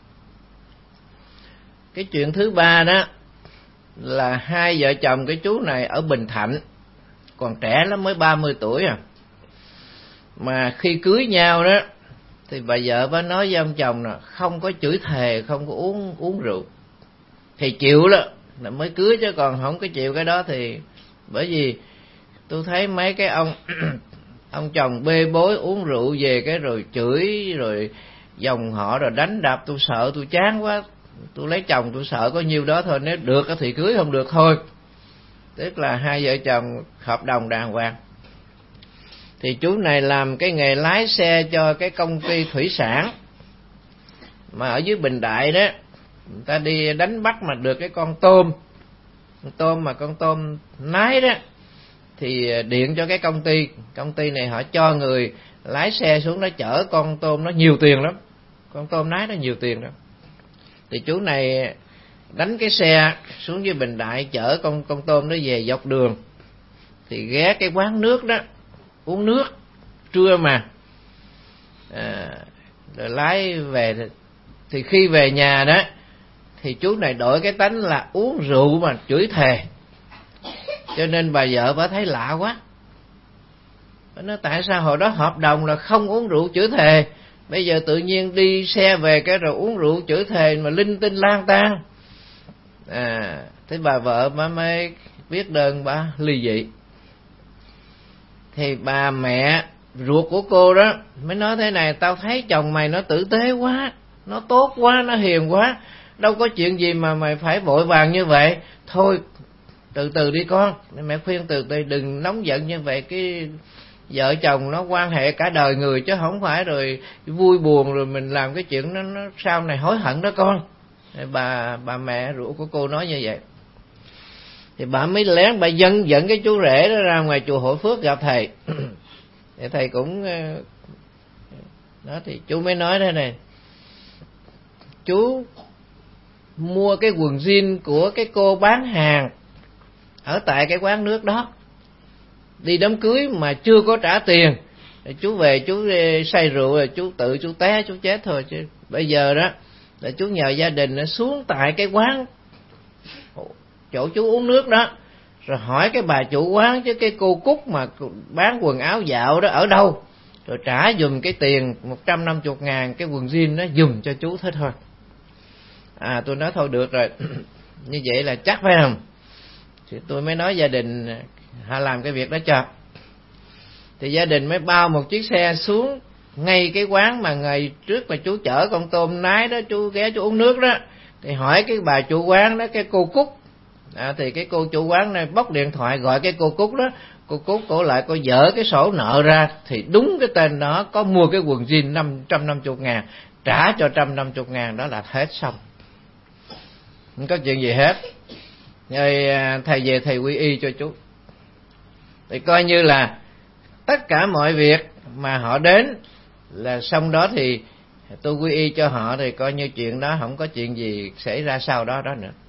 Cái chuyện thứ ba đó là hai vợ chồng cái chú này ở Bình Thạnh, còn trẻ lắm, mới ba mươi tuổi à. Mà khi cưới nhau đó thì bà vợ bà nói với ông chồng là không có chửi thề, không có uống uống rượu. Thì chịu đó là mới cưới, chứ còn không có chịu cái đó thì, bởi vì tôi thấy mấy cái ông ông chồng bê bối uống rượu về cái rồi chửi rồi dòng họ rồi đánh đập, tôi sợ tôi chán quá, tôi lấy chồng tôi sợ có nhiêu đó thôi, nếu được thì cưới, không được thôi. Tức là hai vợ chồng hợp đồng đàng hoàng. Thì chú này làm cái nghề lái xe cho cái công ty thủy sản, mà ở dưới Bình Đại đó, người ta đi đánh bắt mà được cái con tôm, con tôm mà con tôm nái đó, thì điện cho cái công ty, công ty này họ cho người lái xe xuống đó chở con tôm, nó nhiều tiền lắm, con tôm nái nó nhiều tiền lắm. Thì chú này đánh cái xe xuống dưới Bình Đại chở con con tôm nó về, dọc đường thì ghé cái quán nước đó uống nước trưa mà, à, rồi lái về. Thì khi về nhà đó thì chú này đổi cái tánh là uống rượu mà chửi thề. Cho nên bà vợ bà thấy lạ quá. Bà nói tại sao hồi đó hợp đồng là không uống rượu chửi thề, bây giờ tự nhiên đi xe về cái rồi uống rượu chửi thề mà linh tinh lang tan. À, thế bà vợ bà mới viết đơn bà ly dị. Thì bà mẹ ruột của cô đó mới nói thế này: tao thấy chồng mày nó tử tế quá, nó tốt quá, nó hiền quá, đâu có chuyện gì mà mày phải vội vàng như vậy. Thôi từ từ đi con. Mẹ khuyên từ từ, đừng nóng giận như vậy. Cái vợ chồng nó quan hệ cả đời người, chứ không phải rồi vui buồn rồi mình làm cái chuyện nó, nó sau này hối hận đó con. Bà bà mẹ ruột của cô nói như vậy. Thì bà mới lén bà dân dẫn cái chú rể đó ra ngoài chùa Hội Phước gặp thầy. Thì thầy cũng đó, thì chú mới nói thế này: chú mua cái quần jean của cái cô bán hàng ở tại cái quán nước đó, đi đám cưới mà chưa có trả tiền, chú về chú say rượu rồi chú tự chú té chú chết thôi. Chứ bây giờ đó là chú nhờ gia đình nó xuống tại cái quán chỗ chú uống nước đó, rồi hỏi cái bà chủ quán chứ cái cô Cúc mà bán quần áo dạo đó ở đâu, rồi trả giùm cái tiền một trăm năm mươi ngàn cái quần jean đó giùm cho chú thế thôi. À tôi nói thôi được rồi. Như vậy là chắc phải không? Thì tôi mới nói gia đình họ làm cái việc đó cho. Thì gia đình mới bao một chiếc xe xuống ngay cái quán mà ngày trước mà chú chở con tôm nái đó, chú ghé chú uống nước đó. Thì hỏi cái bà chủ quán đó, cái cô Cúc. À, thì cái cô chủ quán này bóc điện thoại gọi cái cô Cúc đó. Cô Cúc cổ lại cô dở cái sổ nợ ra, thì đúng cái tên đó có mua cái quần jean năm trăm năm mươi ngàn, trả cho một trăm năm mươi ngàn, đó là hết xong. Không có chuyện gì hết. Rồi thầy về thầy quy y cho chú. Thì coi như là tất cả mọi việc mà họ đến là xong đó, thì tôi quy y cho họ, thì coi như chuyện đó không có chuyện gì xảy ra sau đó đó nữa.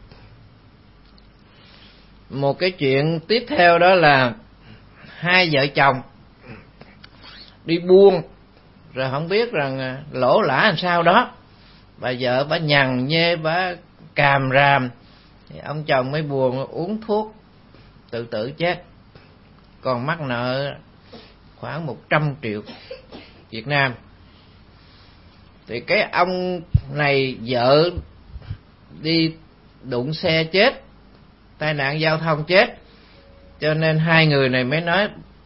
Một cái chuyện tiếp theo đó là hai vợ chồng đi buôn rồi không biết rằng lỗ lã làm sao đó, bà vợ bà nhằn nhê, bà càm ràm, thì ông chồng mới buồn uống thuốc tự tử chết, còn mắc nợ khoảng một trăm triệu Việt Nam. Thì cái ông này vợ đi đụng xe chết, tai nạn giao thông chết, cho nên hai người này mới nói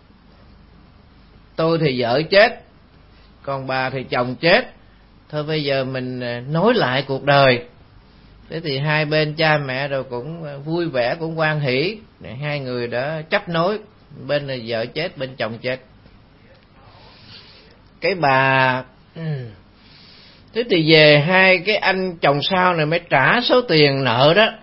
tôi thì vợ chết, còn bà thì chồng chết, thôi bây giờ mình nối lại cuộc đời. Thế thì hai bên cha mẹ rồi cũng vui vẻ, cũng hoan hỉ, hai người đã chấp nối, bên là vợ chết, bên chồng chết. Cái bà thế thì về hai cái anh chồng sau này mới trả số tiền nợ đó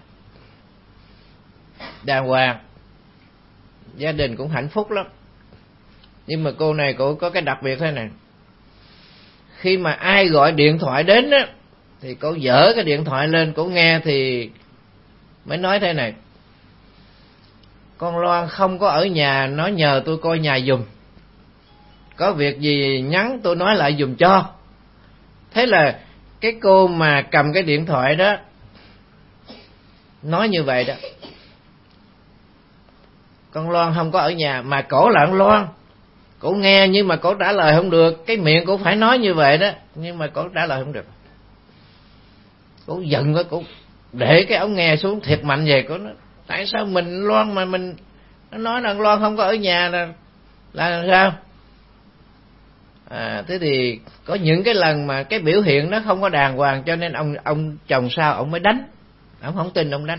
đàng hoàng, gia đình cũng hạnh phúc lắm. Nhưng mà cô này cô có cái đặc biệt thế này: khi mà ai gọi điện thoại đến á, thì cô dở cái điện thoại lên, cô nghe thì mới nói thế này: con Loan không có ở nhà, nó nhờ tôi coi nhà giùm, có việc gì nhắn tôi nói lại giùm cho. Thế là cái cô mà cầm cái điện thoại đó nói như vậy đó: con Loan không có ở nhà, mà cổ là con Loan, cổ nghe nhưng mà cổ trả lời không được, cái miệng cổ phải nói như vậy đó, nhưng mà cổ trả lời không được. Cổ giận quá, cổ để cái ống nghe xuống thiệt mạnh về. Cổ nói tại sao mình Loan mà mình nó nói là Loan không có ở nhà là là làm sao? À, thế thì có những cái lần mà cái biểu hiện nó không có đàng hoàng, cho nên ông ông chồng sau ông mới đánh, ông không tin ông đánh.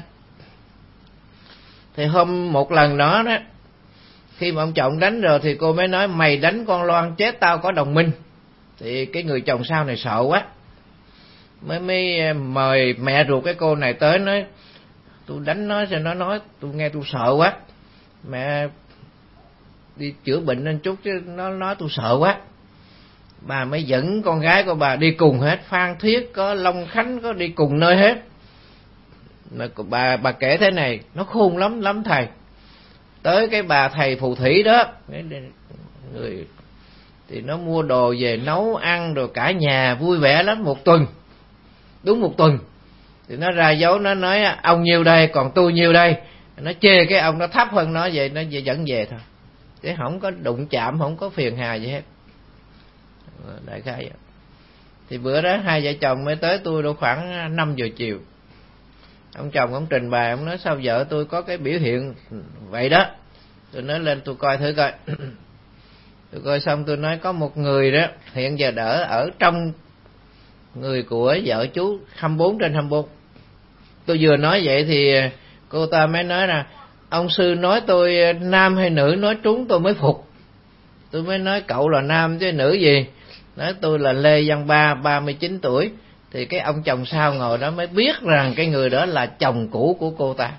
Thì hôm một lần đó đó, khi mà ông chồng đánh rồi thì cô mới nói mày đánh con Loan chết tao có đồng minh. Thì cái người chồng sau này sợ quá, mới mới mời mẹ ruột cái cô này tới, nói tôi đánh nó cho nó nói, tôi nghe tôi sợ quá, mẹ đi chữa bệnh lên chút chứ nó nói tôi sợ quá. Bà mới dẫn con gái của bà đi cùng hết, Phan Thiết có Long Khánh có đi cùng nơi hết. Mà bà bà kể thế này, nó khôn lắm lắm thầy. Tới cái bà thầy phù thủy đó, người thì nó mua đồ về nấu ăn rồi cả nhà vui vẻ lắm. Một tuần, đúng một tuần thì nó ra dấu, nó nói ông nhiêu đây còn tôi nhiêu đây, nó chê cái ông nó thấp hơn nó, vậy nó dẫn về thôi, chứ không có đụng chạm, không có phiền hà gì hết. Đại khái vậy. Thì bữa đó hai vợ chồng mới tới tôi đâu khoảng năm giờ chiều. Ông chồng ông trình bày, ông nói sao vợ tôi có cái biểu hiện vậy đó. Tôi nói lên tôi coi thử coi. Tôi coi xong tôi nói có một người đó hiện giờ đỡ ở trong người của vợ chú hai mươi bốn trên hai mươi bốn. Tôi vừa nói vậy thì cô ta mới nói là ông sư nói tôi nam hay nữ nói trúng tôi mới phục. Tôi mới nói cậu là nam chứ nữ gì. Nói tôi là Lê Văn Ba, ba mươi chín tuổi. Thì cái ông chồng sau ngồi đó mới biết rằng cái người đó là chồng cũ của cô ta.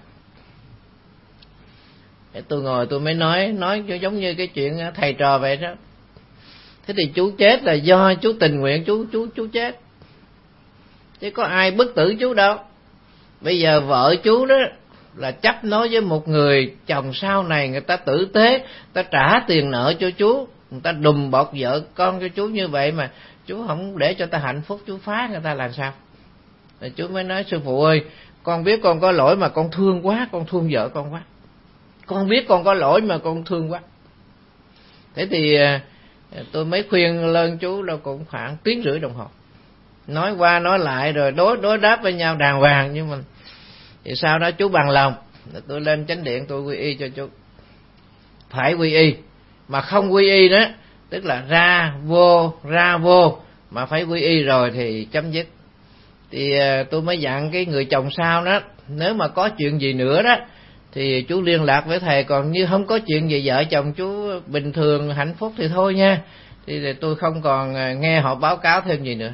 Tôi ngồi tôi mới nói nói giống như cái chuyện thầy trò vậy đó. Thế thì chú chết là do chú tình nguyện chú chú chú chết, chứ có ai bức tử chú đâu. Bây giờ vợ chú đó là chấp nối với một người chồng sau này người ta tử tế, ta trả tiền nợ cho chú, người ta đùm bọc vợ con cho chú như vậy mà chú không để cho ta hạnh phúc, chú phá người ta làm sao? Rồi chú mới nói sư phụ ơi, con biết con có lỗi mà con thương quá, con thương vợ con quá. Con biết con có lỗi mà con thương quá. Thế thì tôi mới khuyên lên chú đâu cũng khoảng tiếng rưỡi đồng hồ. Nói qua nói lại rồi đối đối đáp với nhau đàng hoàng, nhưng mà thì sau đó chú bằng lòng, tôi lên chánh điện tôi quy y cho chú. Phải quy y, mà không quy y đó, tức là ra vô ra vô mà phải quy y rồi thì chấm dứt. Thì tôi mới dặn cái người chồng sau đó, nếu mà có chuyện gì nữa đó thì chú liên lạc với thầy, còn như không có chuyện gì vợ chồng chú bình thường hạnh phúc thì thôi nha. Thì tôi không còn nghe họ báo cáo thêm gì nữa.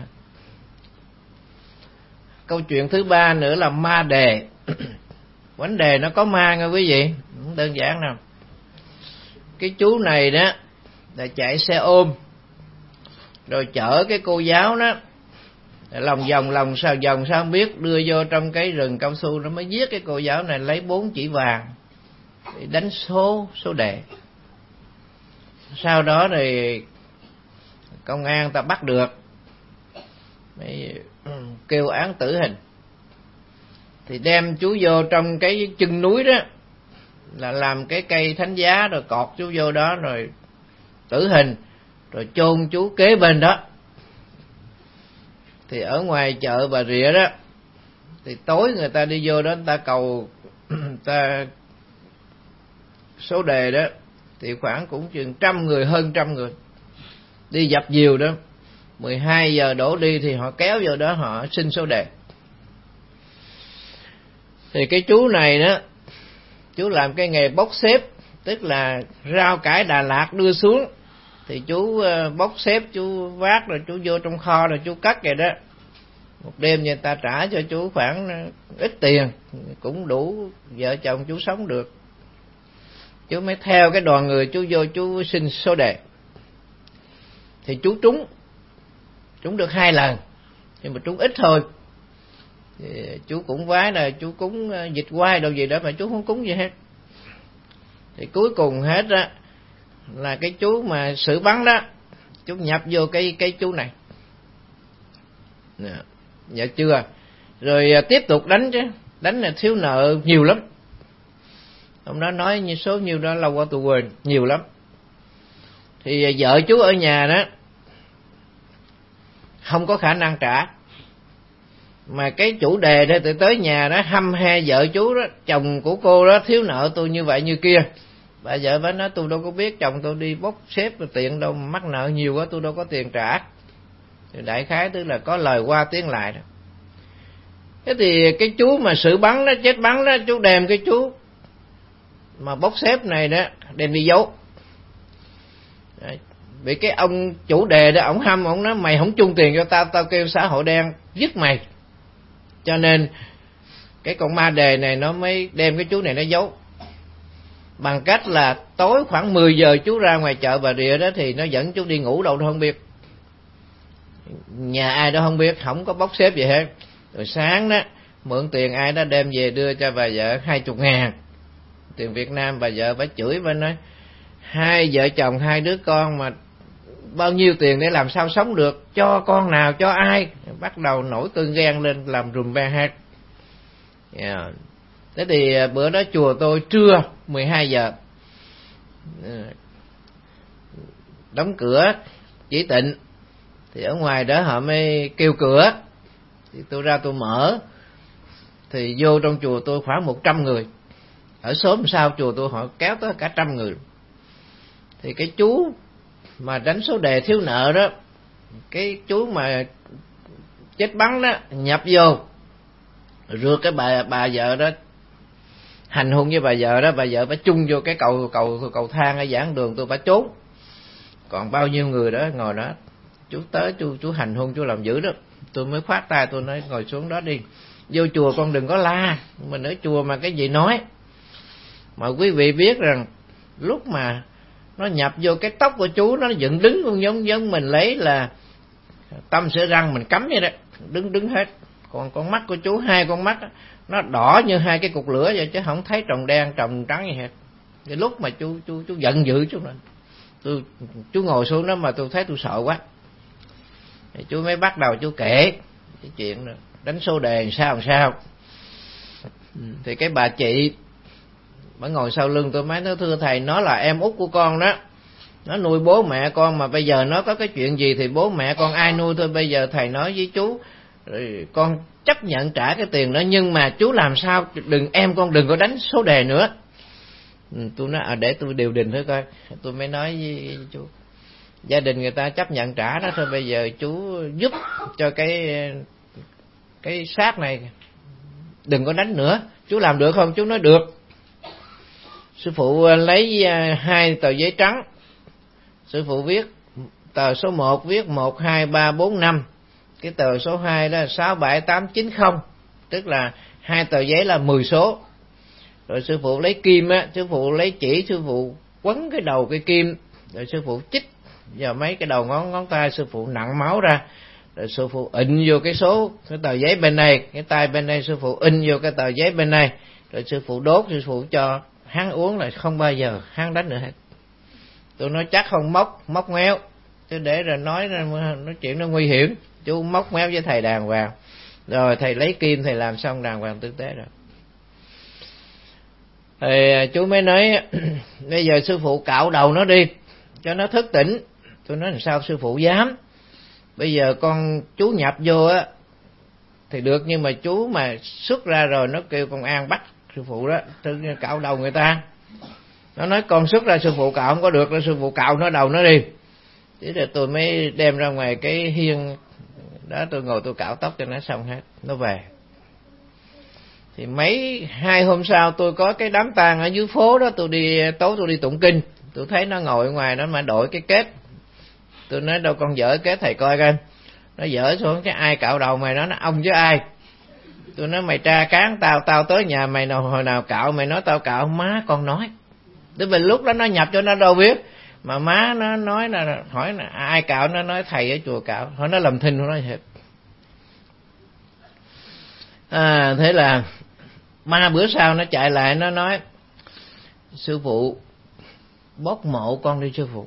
Câu chuyện thứ ba nữa là ma đề. Vấn đề nó có ma nghe quý vị, không đơn giản đâu. Cái chú này đó là chạy xe ôm rồi chở cái cô giáo đó lòng vòng lòng sao vòng sao không biết, đưa vô trong cái rừng cao su, nó mới giết cái cô giáo này, lấy bốn chỉ vàng để đánh số số đề. Sau đó thì công an ta bắt được, mới kêu án tử hình. Thì đem chú vô trong cái chân núi đó, là làm cái cây thánh giá rồi cọt chú vô đó rồi tử hình, rồi chôn chú kế bên đó. Thì ở ngoài chợ Bà Rịa đó, thì tối người ta đi vô đó, người ta cầu ta số đề đó, thì khoảng cũng chừng trăm người, hơn trăm người đi dập dìu đó. Mười hai giờ đổ đi thì họ kéo vô đó họ xin số đề. Thì cái chú này đó, chú làm cái nghề bốc xếp, tức là rau cải Đà Lạt đưa xuống thì chú bốc xếp, chú vác rồi chú vô trong kho rồi chú cất vậy đó. Một đêm người ta trả cho chú khoảng ít tiền, cũng đủ vợ chồng chú sống được. Chú mới theo cái đoàn người chú vô chú xin số đề. Thì chú trúng, trúng được hai lần, nhưng mà trúng ít thôi. Thì chú cũng vái là chú cúng dịch quay đâu gì đó mà chú không cúng gì hết. Thì cuối cùng hết á là cái chú mà xử bắn đó, chú nhập vô cái cái chú này. Dạ chưa? Rồi tiếp tục đánh chứ, đánh là thiếu nợ nhiều lắm. Ông đó nói như số nhiêu đó lâu qua tôi quên, nhiều lắm. Thì vợ chú ở nhà đó không có khả năng trả, mà cái chủ đề đó tới tới nhà đó hăm he vợ chú đó, chồng của cô đó thiếu nợ tôi như vậy như kia. Bà vợ bà nói tôi đâu có biết, chồng tôi đi bốc xếp rồi tiền đâu mắc nợ nhiều quá, tôi đâu có tiền trả. Thì đại khái tức là có lời qua tiếng lại đó. Thế thì cái chú mà xử bắn đó, chết bắn đó, chú đem cái chú mà bốc xếp này đó đem đi giấu. Đấy. Vì cái ông chủ đề đó, ổng hăm, ổng nói mày không chung tiền cho tao, tao kêu xã hội đen giết mày. Cho nên cái con ma đề này nó mới đem cái chú này nó giấu. Bằng cách là tối khoảng mười giờ chú ra ngoài chợ Bà Rịa đó, thì nó dẫn chú đi ngủ đâu nó không biết, nhà ai đó không biết, không có bốc xếp gì hết. Rồi sáng đó mượn tiền ai đó đem về đưa cho bà vợ hai chục ngàn tiền Việt Nam. Bà vợ bà chửi, bà nói hai vợ chồng hai đứa con mà bao nhiêu tiền để làm sao sống được, cho con nào cho ai, bắt đầu nổi cơn ghen lên làm rùm beng hết. Yeah. Thế thì bữa đó chùa tôi trưa mười hai giờ đóng cửa chỉ tịnh, thì ở ngoài đó họ mới kêu cửa, thì tôi ra tôi mở, thì vô trong chùa tôi khoảng một trăm người, ở xóm sau chùa tôi họ kéo tới cả trăm người. Thì cái chú mà đánh số đề thiếu nợ đó, cái chú mà chết bắn đó, nhập vô rượt cái bà bà vợ đó, hành hung với bà vợ đó, bà vợ phải chung vô cái cầu cầu cầu thang ở giảng đường, tôi phải trốn. Còn bao nhiêu người đó ngồi đó, chú tới chú chú hành hung, chú làm dữ đó, tôi mới khoát tay tôi nói ngồi xuống đó đi, vô chùa con đừng có la, mình ở chùa mà cái gì nói. Mà quý vị biết rằng lúc mà nó nhập vô cái tóc của chú, nó dựng đứng cũng giống giống mình lấy là tăm sữa răng mình cắm vậy đó, đứng đứng hết. Còn con mắt của chú, hai con mắt nó đỏ như hai cái cục lửa vậy, chứ không thấy trồng đen trồng trắng gì hết. Cái lúc mà chú chú chú giận dữ chú này, tôi chú ngồi xuống đó mà tôi thấy tôi sợ quá, thì chú mới bắt đầu chú kể cái chuyện đánh số đề làm sao làm sao. Thì cái bà chị bà ngồi sau lưng tôi mới nói thưa thầy, nó là em út của con đó, nó nuôi bố mẹ con, mà bây giờ nó có cái chuyện gì thì bố mẹ con ai nuôi thôi. Bây giờ thầy nói với chú con chấp nhận trả cái tiền đó, nhưng mà chú làm sao đừng em con đừng có đánh số đề nữa. Tôi nói à, để tôi điều đình thử coi. Tôi mới nói với chú gia đình người ta chấp nhận trả đó thôi, bây giờ chú giúp cho cái cái xác này đừng có đánh nữa, chú làm được không? Chú nói được. Sư phụ lấy hai tờ giấy trắng, sư phụ viết tờ số một viết một hai ba bốn năm, cái tờ số hai đó là sáu bảy tám chín không, tức là hai tờ giấy là mười số. Rồi sư phụ lấy kim á, sư phụ lấy chỉ, sư phụ quấn cái đầu cái kim, rồi sư phụ chích vào mấy cái đầu ngón ngón tay, sư phụ nặn máu ra, rồi sư phụ in vô cái số cái tờ giấy bên này, cái tay bên đây sư phụ in vô cái tờ giấy bên này, rồi sư phụ đốt, sư phụ cho hắn uống là không bao giờ hắn đánh nữa hết. Tôi nói chắc không móc móc méo, chứ để rồi nói nói chuyện nó nguy hiểm. Chú móc méo với thầy đàng hoàng, rồi thầy lấy kim thầy làm xong đàng hoàng tử tế rồi. Thì chú mới nói bây giờ sư phụ cạo đầu nó đi cho nó thức tỉnh. Tôi nói làm sao sư phụ dám, bây giờ con chú nhập vô á thì được, nhưng mà chú mà xuất ra rồi nó kêu công an bắt sư phụ đó, tức cạo đầu người ta. Nó nói con xuất ra sư phụ cạo không có được, sư phụ cạo nó đầu nó đi. Thế rồi tôi mới đem ra ngoài cái hiên đó, tôi ngồi tôi cạo tóc cho nó xong hết, nó về. Thì mấy hai hôm sau tôi có cái đám tang ở dưới phố đó, tôi đi tối tôi đi tụng kinh, tôi thấy nó ngồi ở ngoài đó mà đội cái kết. Tôi nói đâu con dở kết thầy coi coi. Nó dở xuống cái ai cạo đầu mày, nó nó ông chứ ai. Tôi nói mày tra cán tao, tao tới nhà mày nào hồi nào cạo, mày nói tao cạo. Má con nói tới bên lúc đó nó nhập cho nó đâu biết, mà má nó nói là hỏi là ai cạo, nó nói thầy ở chùa cạo. Hỏi nó làm thinh, nó nói thiệt. À, thế là ma bữa sau nó chạy lại, nó nói sư phụ bốc mộ con đi sư phụ,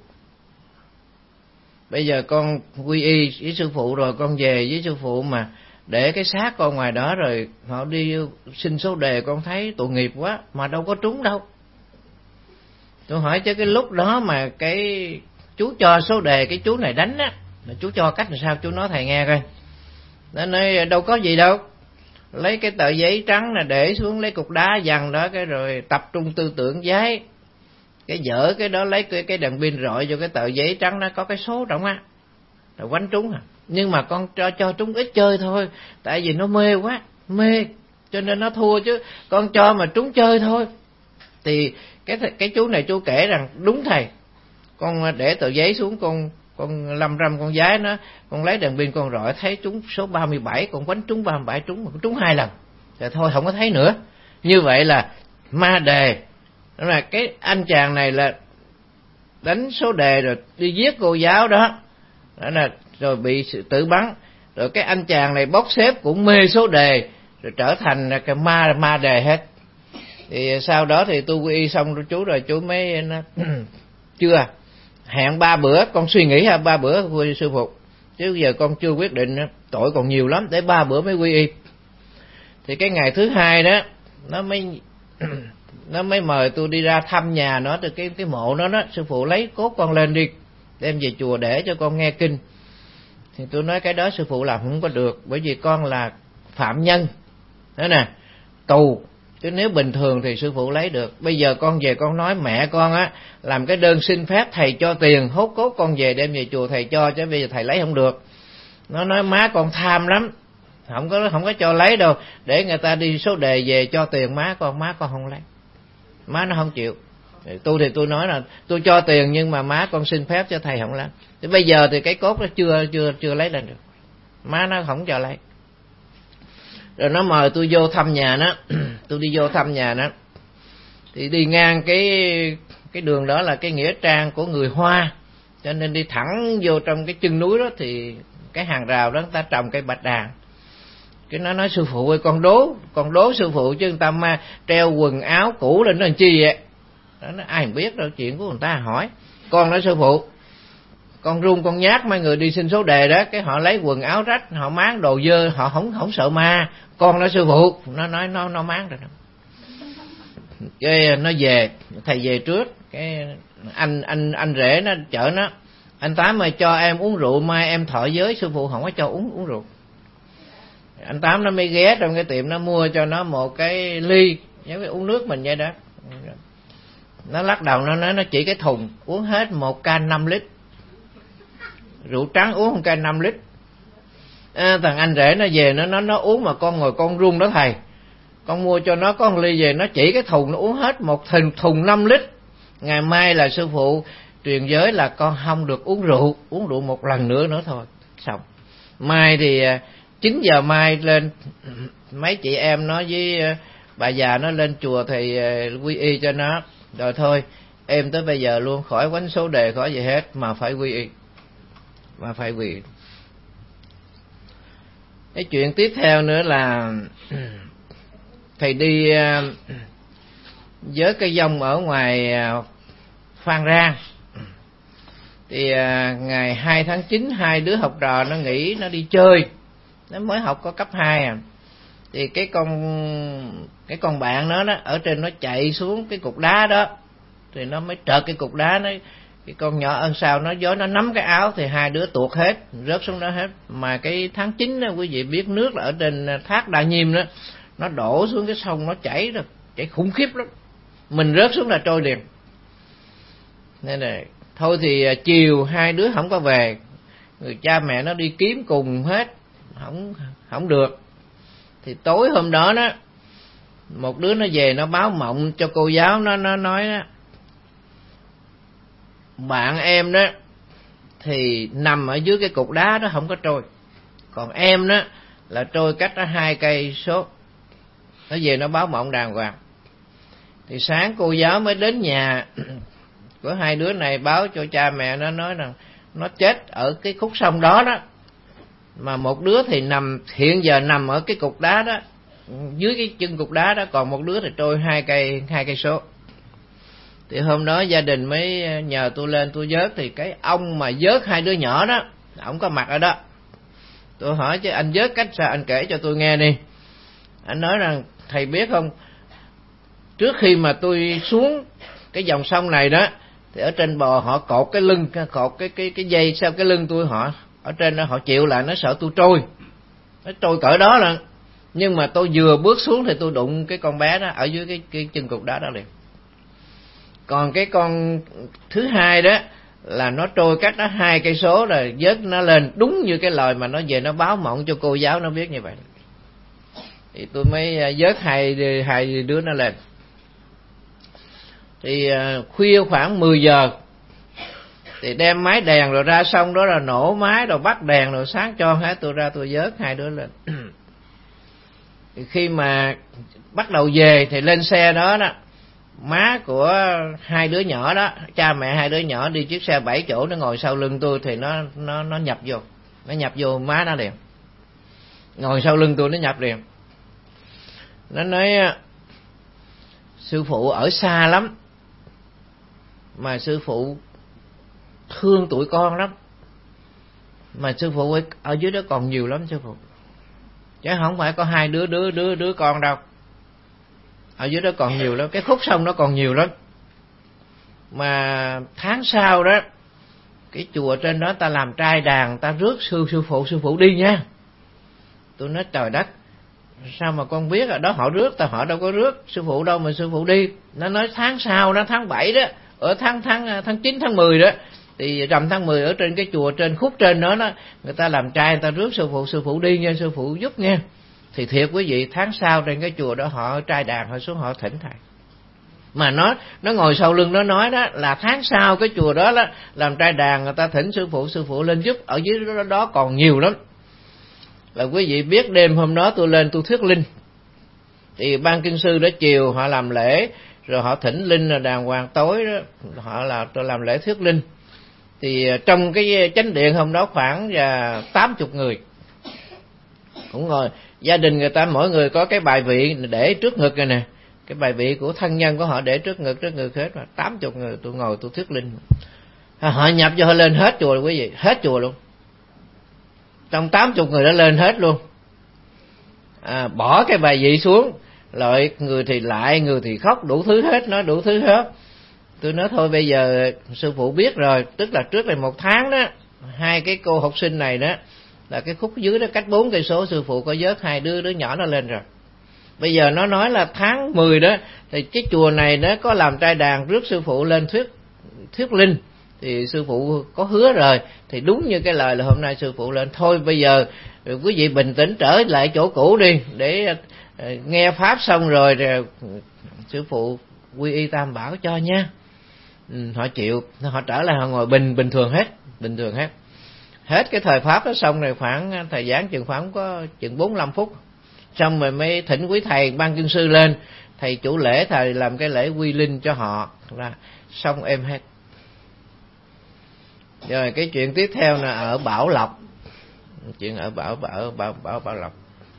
bây giờ con quy y với sư phụ rồi, con về với sư phụ mà để cái xác con ngoài đó rồi họ đi xin số đề, con thấy tội nghiệp quá, mà đâu có trúng đâu. Tôi hỏi chứ cái lúc đó mà cái chú cho số đề cái chú này đánh á, chú cho cách làm sao, chú nói thầy nghe coi. Nó nói đâu có gì đâu, lấy cái tờ giấy trắng là để xuống, lấy cục đá dằn đó, cái rồi tập trung tư tưởng giấy, cái dở cái đó, lấy cái, cái đèn pin rọi vô cái tờ giấy trắng nó có cái số trong á, rồi quánh trúng à. Nhưng mà con cho cho trúng ít chơi thôi, tại vì nó mê quá, mê cho nên nó thua, chứ con cho mà trúng chơi thôi. Thì cái cái chú này chú kể rằng đúng thầy, con để tờ giấy xuống, con con lâm râm con giái nó, con lấy đèn pin con rọi thấy trúng số ba mươi bảy, con quánh trúng ba mươi bảy, trúng mà trúng hai lần rồi thôi không có thấy nữa. Như vậy là ma đề. Đó là cái anh chàng này là đánh số đề rồi đi giết cô giáo đó, đó là rồi bị sự tử bắn. Rồi cái anh chàng này bốc xếp cũng mê số đề rồi trở thành cái ma ma đề hết. Thì sau đó thì tôi quy y xong chú rồi chú mới nó chưa hẹn ba bữa, con suy nghĩ ha, ba bữa quy sư phụ, chứ giờ con chưa quyết định, tội còn nhiều lắm, để ba bữa mới quy y. Thì cái ngày thứ hai đó nó mới nó mới mời tôi đi ra thăm nhà nó, từ cái cái mộ nó đó, sư phụ lấy cốt con lên đi, đem về chùa để cho con nghe kinh. Thì tôi nói cái đó sư phụ làm không có được, bởi vì con là phạm nhân đó nè, tù, chứ nếu bình thường thì sư phụ lấy được. Bây giờ con về con nói mẹ con á làm cái đơn xin phép thầy cho tiền hốt cốt con về đem về chùa thầy cho, chứ bây giờ thầy lấy không được. Nó nói má con tham lắm, không có không có cho lấy đâu, để người ta đi số đề về cho tiền má con, má con không lấy, má nó không chịu. Tôi thì tôi nói là tôi cho tiền nhưng mà má con xin phép cho thầy không lấy. Thì bây giờ thì cái cốt nó chưa chưa chưa lấy lên được, má nó không cho lấy. Rồi nó mời tôi vô thăm nhà nó tôi đi vô thăm nhà nó, thì đi ngang cái cái đường đó là cái nghĩa trang của người Hoa, cho nên đi thẳng vô trong cái chân núi đó, thì cái hàng rào đó người ta trồng cây bạch đàn. Cái nó nói sư phụ ơi, con đố con đố sư phụ chứ người ta ma treo quần áo cũ lên nó làm chi vậy? Đó, nó ai không biết đâu, chuyện của người ta hỏi. Con nói sư phụ, con run con nhát mấy người đi xin số đề đó, cái họ lấy quần áo rách, họ máng đồ dơ, họ không không sợ ma. Con nói sư phụ, nó nói nó nó máng rồi đó. Cái nó về, thầy về trước, cái anh anh anh rể nó chở nó, anh Tám ơi cho em uống rượu, mai em thọ giới sư phụ không có cho uống uống rượu. Anh Tám nó mới ghé trong cái tiệm, nó mua cho nó một cái ly giống như uống nước mình vậy đó. Nó lắc đầu nó nói nó chỉ cái thùng uống hết một can năm lít rượu trắng, uống một can năm lít. À, thằng anh rể nó về nó nó nó uống mà con ngồi con run đó thầy, con mua cho nó có một ly về, nó chỉ cái thùng nó uống hết một thùng thùng năm lít. Ngày mai là sư phụ truyền giới là con không được uống rượu, uống rượu một lần nữa nữa thôi. Xong mai thì chín giờ mai lên, mấy chị em nó với bà già nó lên chùa thì quy y cho nó. Rồi thôi em tới bây giờ luôn, khỏi quánh số đề khỏi gì hết, mà phải quy y, mà phải quy y. Cái chuyện tiếp theo nữa là thầy đi với cây dông ở ngoài Phan Rang. Thì ngày hai tháng chín hai đứa học trò nó nghỉ nó đi chơi, nó mới học có cấp hai à. Thì cái con cái con bạn nó đó ở trên nó chạy xuống cái cục đá đó, thì nó mới trợt cái cục đá, nó cái con nhỏ ơn sao nó gió nó nắm cái áo, thì hai đứa tuột hết, rớt xuống đó hết. Mà cái tháng chín đó quý vị biết nước là ở trên thác Đa Nhiêm đó, nó đổ xuống cái sông nó chảy rồi, chảy khủng khiếp lắm, mình rớt xuống là trôi liền. Nên là thôi thì chiều hai đứa không có về, người cha mẹ nó đi kiếm cùng hết, không không được. Thì tối hôm đó đó, một đứa nó về nó báo mộng cho cô giáo, nó nó nói đó, bạn em đó thì nằm ở dưới cái cục đá đó không có trôi, còn em đó là trôi cách đó hai cây số. Nó về nó báo mộng đàng hoàng. Thì sáng cô giáo mới đến nhà của hai đứa này báo cho cha mẹ, nó nói rằng nó chết ở cái khúc sông đó đó, mà một đứa thì nằm hiện giờ nằm ở cái cục đá đó, dưới cái chân cục đá đó, còn một đứa thì trôi hai cây hai cây số. Thì hôm đó gia đình mới nhờ tôi lên tôi vớt, thì cái ông mà vớt hai đứa nhỏ đó ổng có mặt ở đó. Tôi hỏi chứ anh vớt cách sao, anh kể cho tôi nghe đi. Anh nói rằng thầy biết không, trước khi mà tôi xuống cái dòng sông này đó, thì ở trên bờ họ cột cái lưng, cột cái cái cái dây sau cái lưng tôi, họ ở trên đó họ chịu lại, nó sợ tôi trôi, nó trôi cỡ đó là. Nhưng mà tôi vừa bước xuống thì tôi đụng cái con bé đó ở dưới cái, cái chân cục đá đó liền. Còn cái con thứ hai đó là nó trôi cách đó hai cây số rồi, vớt nó lên đúng như cái lời mà nó về nó báo mộng cho cô giáo nó biết như vậy. Thì tôi mới vớt hai hai đứa nó lên. Thì khuya khoảng mười giờ thì đem máy đèn rồi ra sông đó, là nổ máy rồi bắt đèn rồi sáng cho hết, tôi ra tôi vớt hai đứa lên. Thì khi mà bắt đầu về thì lên xe đó đó, má của hai đứa nhỏ đó, cha mẹ hai đứa nhỏ đi chiếc xe bảy chỗ, nó ngồi sau lưng tôi, thì nó nó nó nhập vô, nó nhập vô má nó liền, ngồi sau lưng tôi nó nhập liền. Nó nói sư phụ ở xa lắm, mà sư phụ thương tụi con lắm, mà sư phụ ơi, ở dưới đó còn nhiều lắm sư phụ, chứ không phải có hai đứa đứa đứa đứa con đâu, ở dưới đó còn nhiều lắm, cái khúc sông nó còn nhiều lắm. Mà tháng sau đó, cái chùa trên đó ta làm trai đàn, ta rước sư sư phụ sư phụ đi nha. Tôi nói trời đất, sao mà con biết ở đó họ rước, ta họ đâu có rước sư phụ đâu mà sư phụ đi. Nó nói tháng sau đó, tháng bảy đó, ở tháng tháng tháng chín tháng mười đó, thì rằm tháng mười ở trên cái chùa trên khúc trên đó đó, người ta làm trai, người ta rước sư phụ sư phụ đi nha, sư phụ giúp nha. Thì thiệt quý vị, tháng sau trên cái chùa đó họ trai đàn, họ xuống họ thỉnh thầy. Mà nó nó ngồi sau lưng nó nói đó là tháng sau cái chùa đó đó làm trai đàn, người ta thỉnh sư phụ sư phụ lên giúp, ở dưới đó, đó còn nhiều lắm. Là quý vị biết đêm hôm đó tôi lên tôi thuyết linh, thì ban kinh sư đó chiều họ làm lễ, rồi họ thỉnh linh là đàng hoàng, tối đó họ là tôi làm lễ thuyết linh. Thì trong cái chánh điện hôm đó khoảng là tám chục người cũng ngồi, gia đình người ta mỗi người có cái bài vị để trước ngực này nè, cái bài vị của thân nhân của họ để trước ngực trước ngực hết, mà tám chục người tôi ngồi tôi thuyết linh. Họ nhập cho họ lên hết chùa quý vị, hết chùa luôn, trong tám chục người đã lên hết luôn. À, bỏ cái bài vị xuống, loại người thì lại, người thì khóc, đủ thứ hết, nói đủ thứ hết. Tôi nói thôi bây giờ sư phụ biết rồi, tức là trước đây một tháng đó, hai cái cô học sinh này đó, là cái khúc dưới đó cách bốn cây số, sư phụ có vớt hai đứa đứa nhỏ nó lên rồi. Bây giờ nó nói là tháng mười đó, thì cái chùa này nó có làm trai đàn rước sư phụ lên thuyết thuyết linh, thì sư phụ có hứa rồi, thì đúng như cái lời là hôm nay sư phụ lên. Thôi bây giờ quý vị bình tĩnh trở lại chỗ cũ đi, để nghe pháp xong rồi, rồi sư phụ quy y tam bảo cho nha. Ừ, họ chịu, họ trở lại họ ngồi bình bình thường hết, bình thường hết. Hết cái thời pháp đó xong rồi, khoảng thời gian chừng khoảng có chừng bốn mươi lăm phút, xong rồi mới thỉnh quý thầy ban kinh sư lên, thầy chủ lễ thầy làm cái lễ quy linh cho họ, là xong êm hết. Rồi cái chuyện tiếp theo là ở Bảo Lộc, chuyện ở Bảo Bảo Bảo Bảo Bảo Lộc.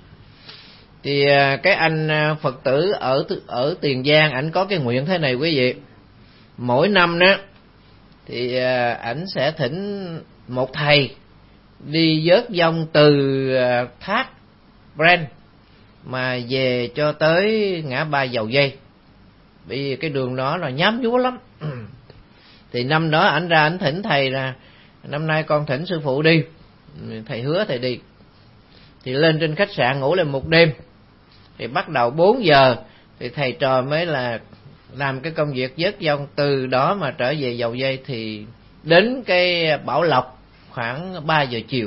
Thì cái anh Phật tử ở ở Tiền Giang, ảnh có cái nguyện thế này quý vị. Mỗi năm đó thì ảnh sẽ thỉnh một thầy đi vớt dông từ thác Brent mà về cho tới ngã ba Dầu Dây, vì cái đường đó là nhám nhúa lắm. Thì năm đó ảnh ra ảnh thỉnh thầy là năm nay con thỉnh sư phụ đi, thầy hứa thầy đi. Thì lên trên khách sạn ngủ lên một đêm, thì bắt đầu bốn giờ thì thầy trò mới là làm cái công việc vớt dông từ đó mà trở về Dầu Dây. Thì đến cái Bảo Lộc khoảng ba giờ chiều,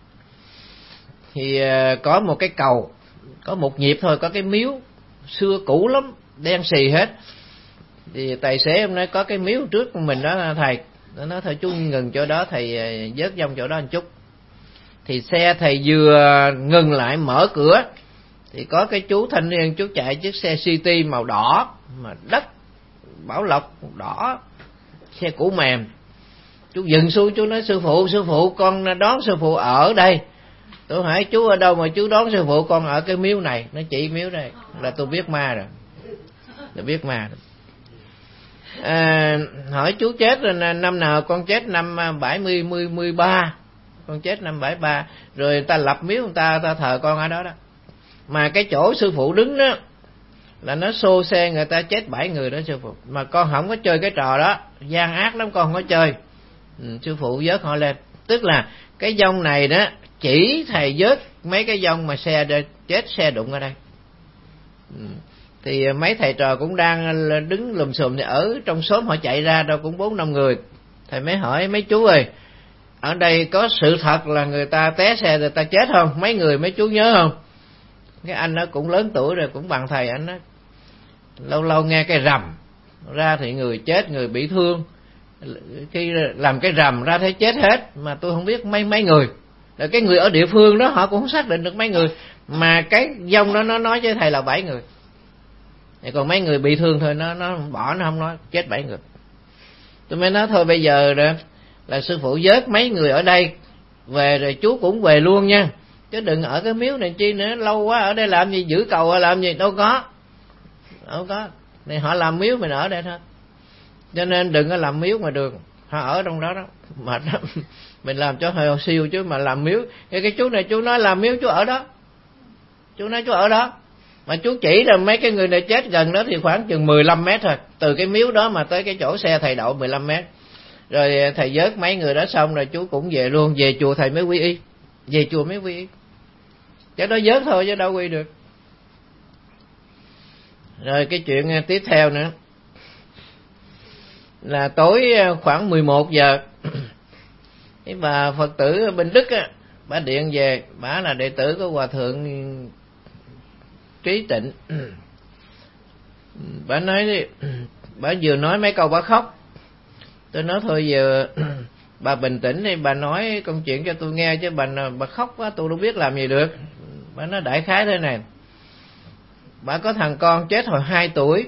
thì có một cái cầu, có một nhịp thôi, có cái miếu xưa cũ lắm, đen xì hết. Thì tài xế em nói có cái miếu trước mình đó thầy, nó nói thôi chú ngừng chỗ đó, thầy vớt dông chỗ đó một chút. Thì xe thầy vừa ngừng lại mở cửa, thì có cái chú thanh niên, chú chạy chiếc xe City màu đỏ, mà đất Bảo Lộc đỏ, xe cũ mềm. Chú dừng xuống, chú nói sư phụ, sư phụ con đón sư phụ ở đây. Tôi hỏi chú ở đâu mà chú đón sư phụ con ở cái miếu này. Nó chỉ miếu đây, là tôi biết ma rồi, tôi biết ma rồi. À, hỏi chú chết rồi năm nào? Con chết năm bảy mươi mươi mươi ba, con chết năm bảy ba. Rồi người ta lập miếu, người ta ta thờ con ở đó đó. Mà cái chỗ sư phụ đứng đó là nó xô xe người ta chết bảy người đó sư phụ. Mà con không có chơi cái trò đó, gian ác lắm, con không có chơi. Ừ, sư phụ vớt họ lên. Tức là cái dông này đó, chỉ thầy vớt mấy cái dông mà xe đây, chết xe đụng ở đây. Ừ. Thì mấy thầy trò cũng đang đứng lùm xùm, thì ở trong xóm họ chạy ra đâu cũng bốn năm người. Thầy mới hỏi mấy chú ơi, ở đây có sự thật là người ta té xe người ta chết không? Mấy người mấy chú nhớ không? Cái anh đó cũng lớn tuổi rồi, cũng bằng thầy, anh đó lâu lâu nghe cái rầm ra thì người chết, người bị thương. Khi làm cái rầm ra thấy chết hết, mà tôi không biết mấy mấy người. Rồi cái người ở địa phương đó họ cũng không xác định được mấy người, mà cái dông đó nó nói với thầy là bảy người. Còn mấy người bị thương thôi, nó nó bỏ, nó không nói chết bảy người. Tôi mới nói thôi bây giờ đó là sư phụ vớt mấy người ở đây về rồi chú cũng về luôn nha, chứ đừng ở cái miếu này chi nữa, lâu quá ở đây làm gì, giữ cầu làm gì, đâu có đâu có. Này họ làm miếu mình ở đây thôi, cho nên đừng có làm miếu mà đường. họ ở trong đó đó. Mệt lắm. Mình làm cho hơi siêu chứ mà làm miếu. Cái, cái chú này chú nói làm miếu chú ở đó. Chú nói chú ở đó. Mà chú chỉ là mấy cái người này chết gần đó thì khoảng chừng mười lăm mét thôi. Từ cái miếu đó mà tới cái chỗ xe thầy đậu mười lăm mét. Rồi thầy vớt mấy người đó xong rồi chú cũng về luôn. Về chùa thầy mới quy y. Về chùa mới quy y. Chứ đó vớt thôi chứ đâu quy được. Rồi cái chuyện tiếp theo nữa là tối khoảng mười một giờ cái bà Phật tử Bình Đức á, bà điện về, bà là đệ tử của Hòa Thượng Trí Tịnh. Bà nói đi, bà vừa nói mấy câu bà khóc. Tôi nói thôi giờ bà bình tĩnh đi, bà nói công chuyện cho tôi nghe chứ bà bà khóc quá tôi đâu biết làm gì được. Bà nói đại khái thế này, bà có thằng con chết hồi hai tuổi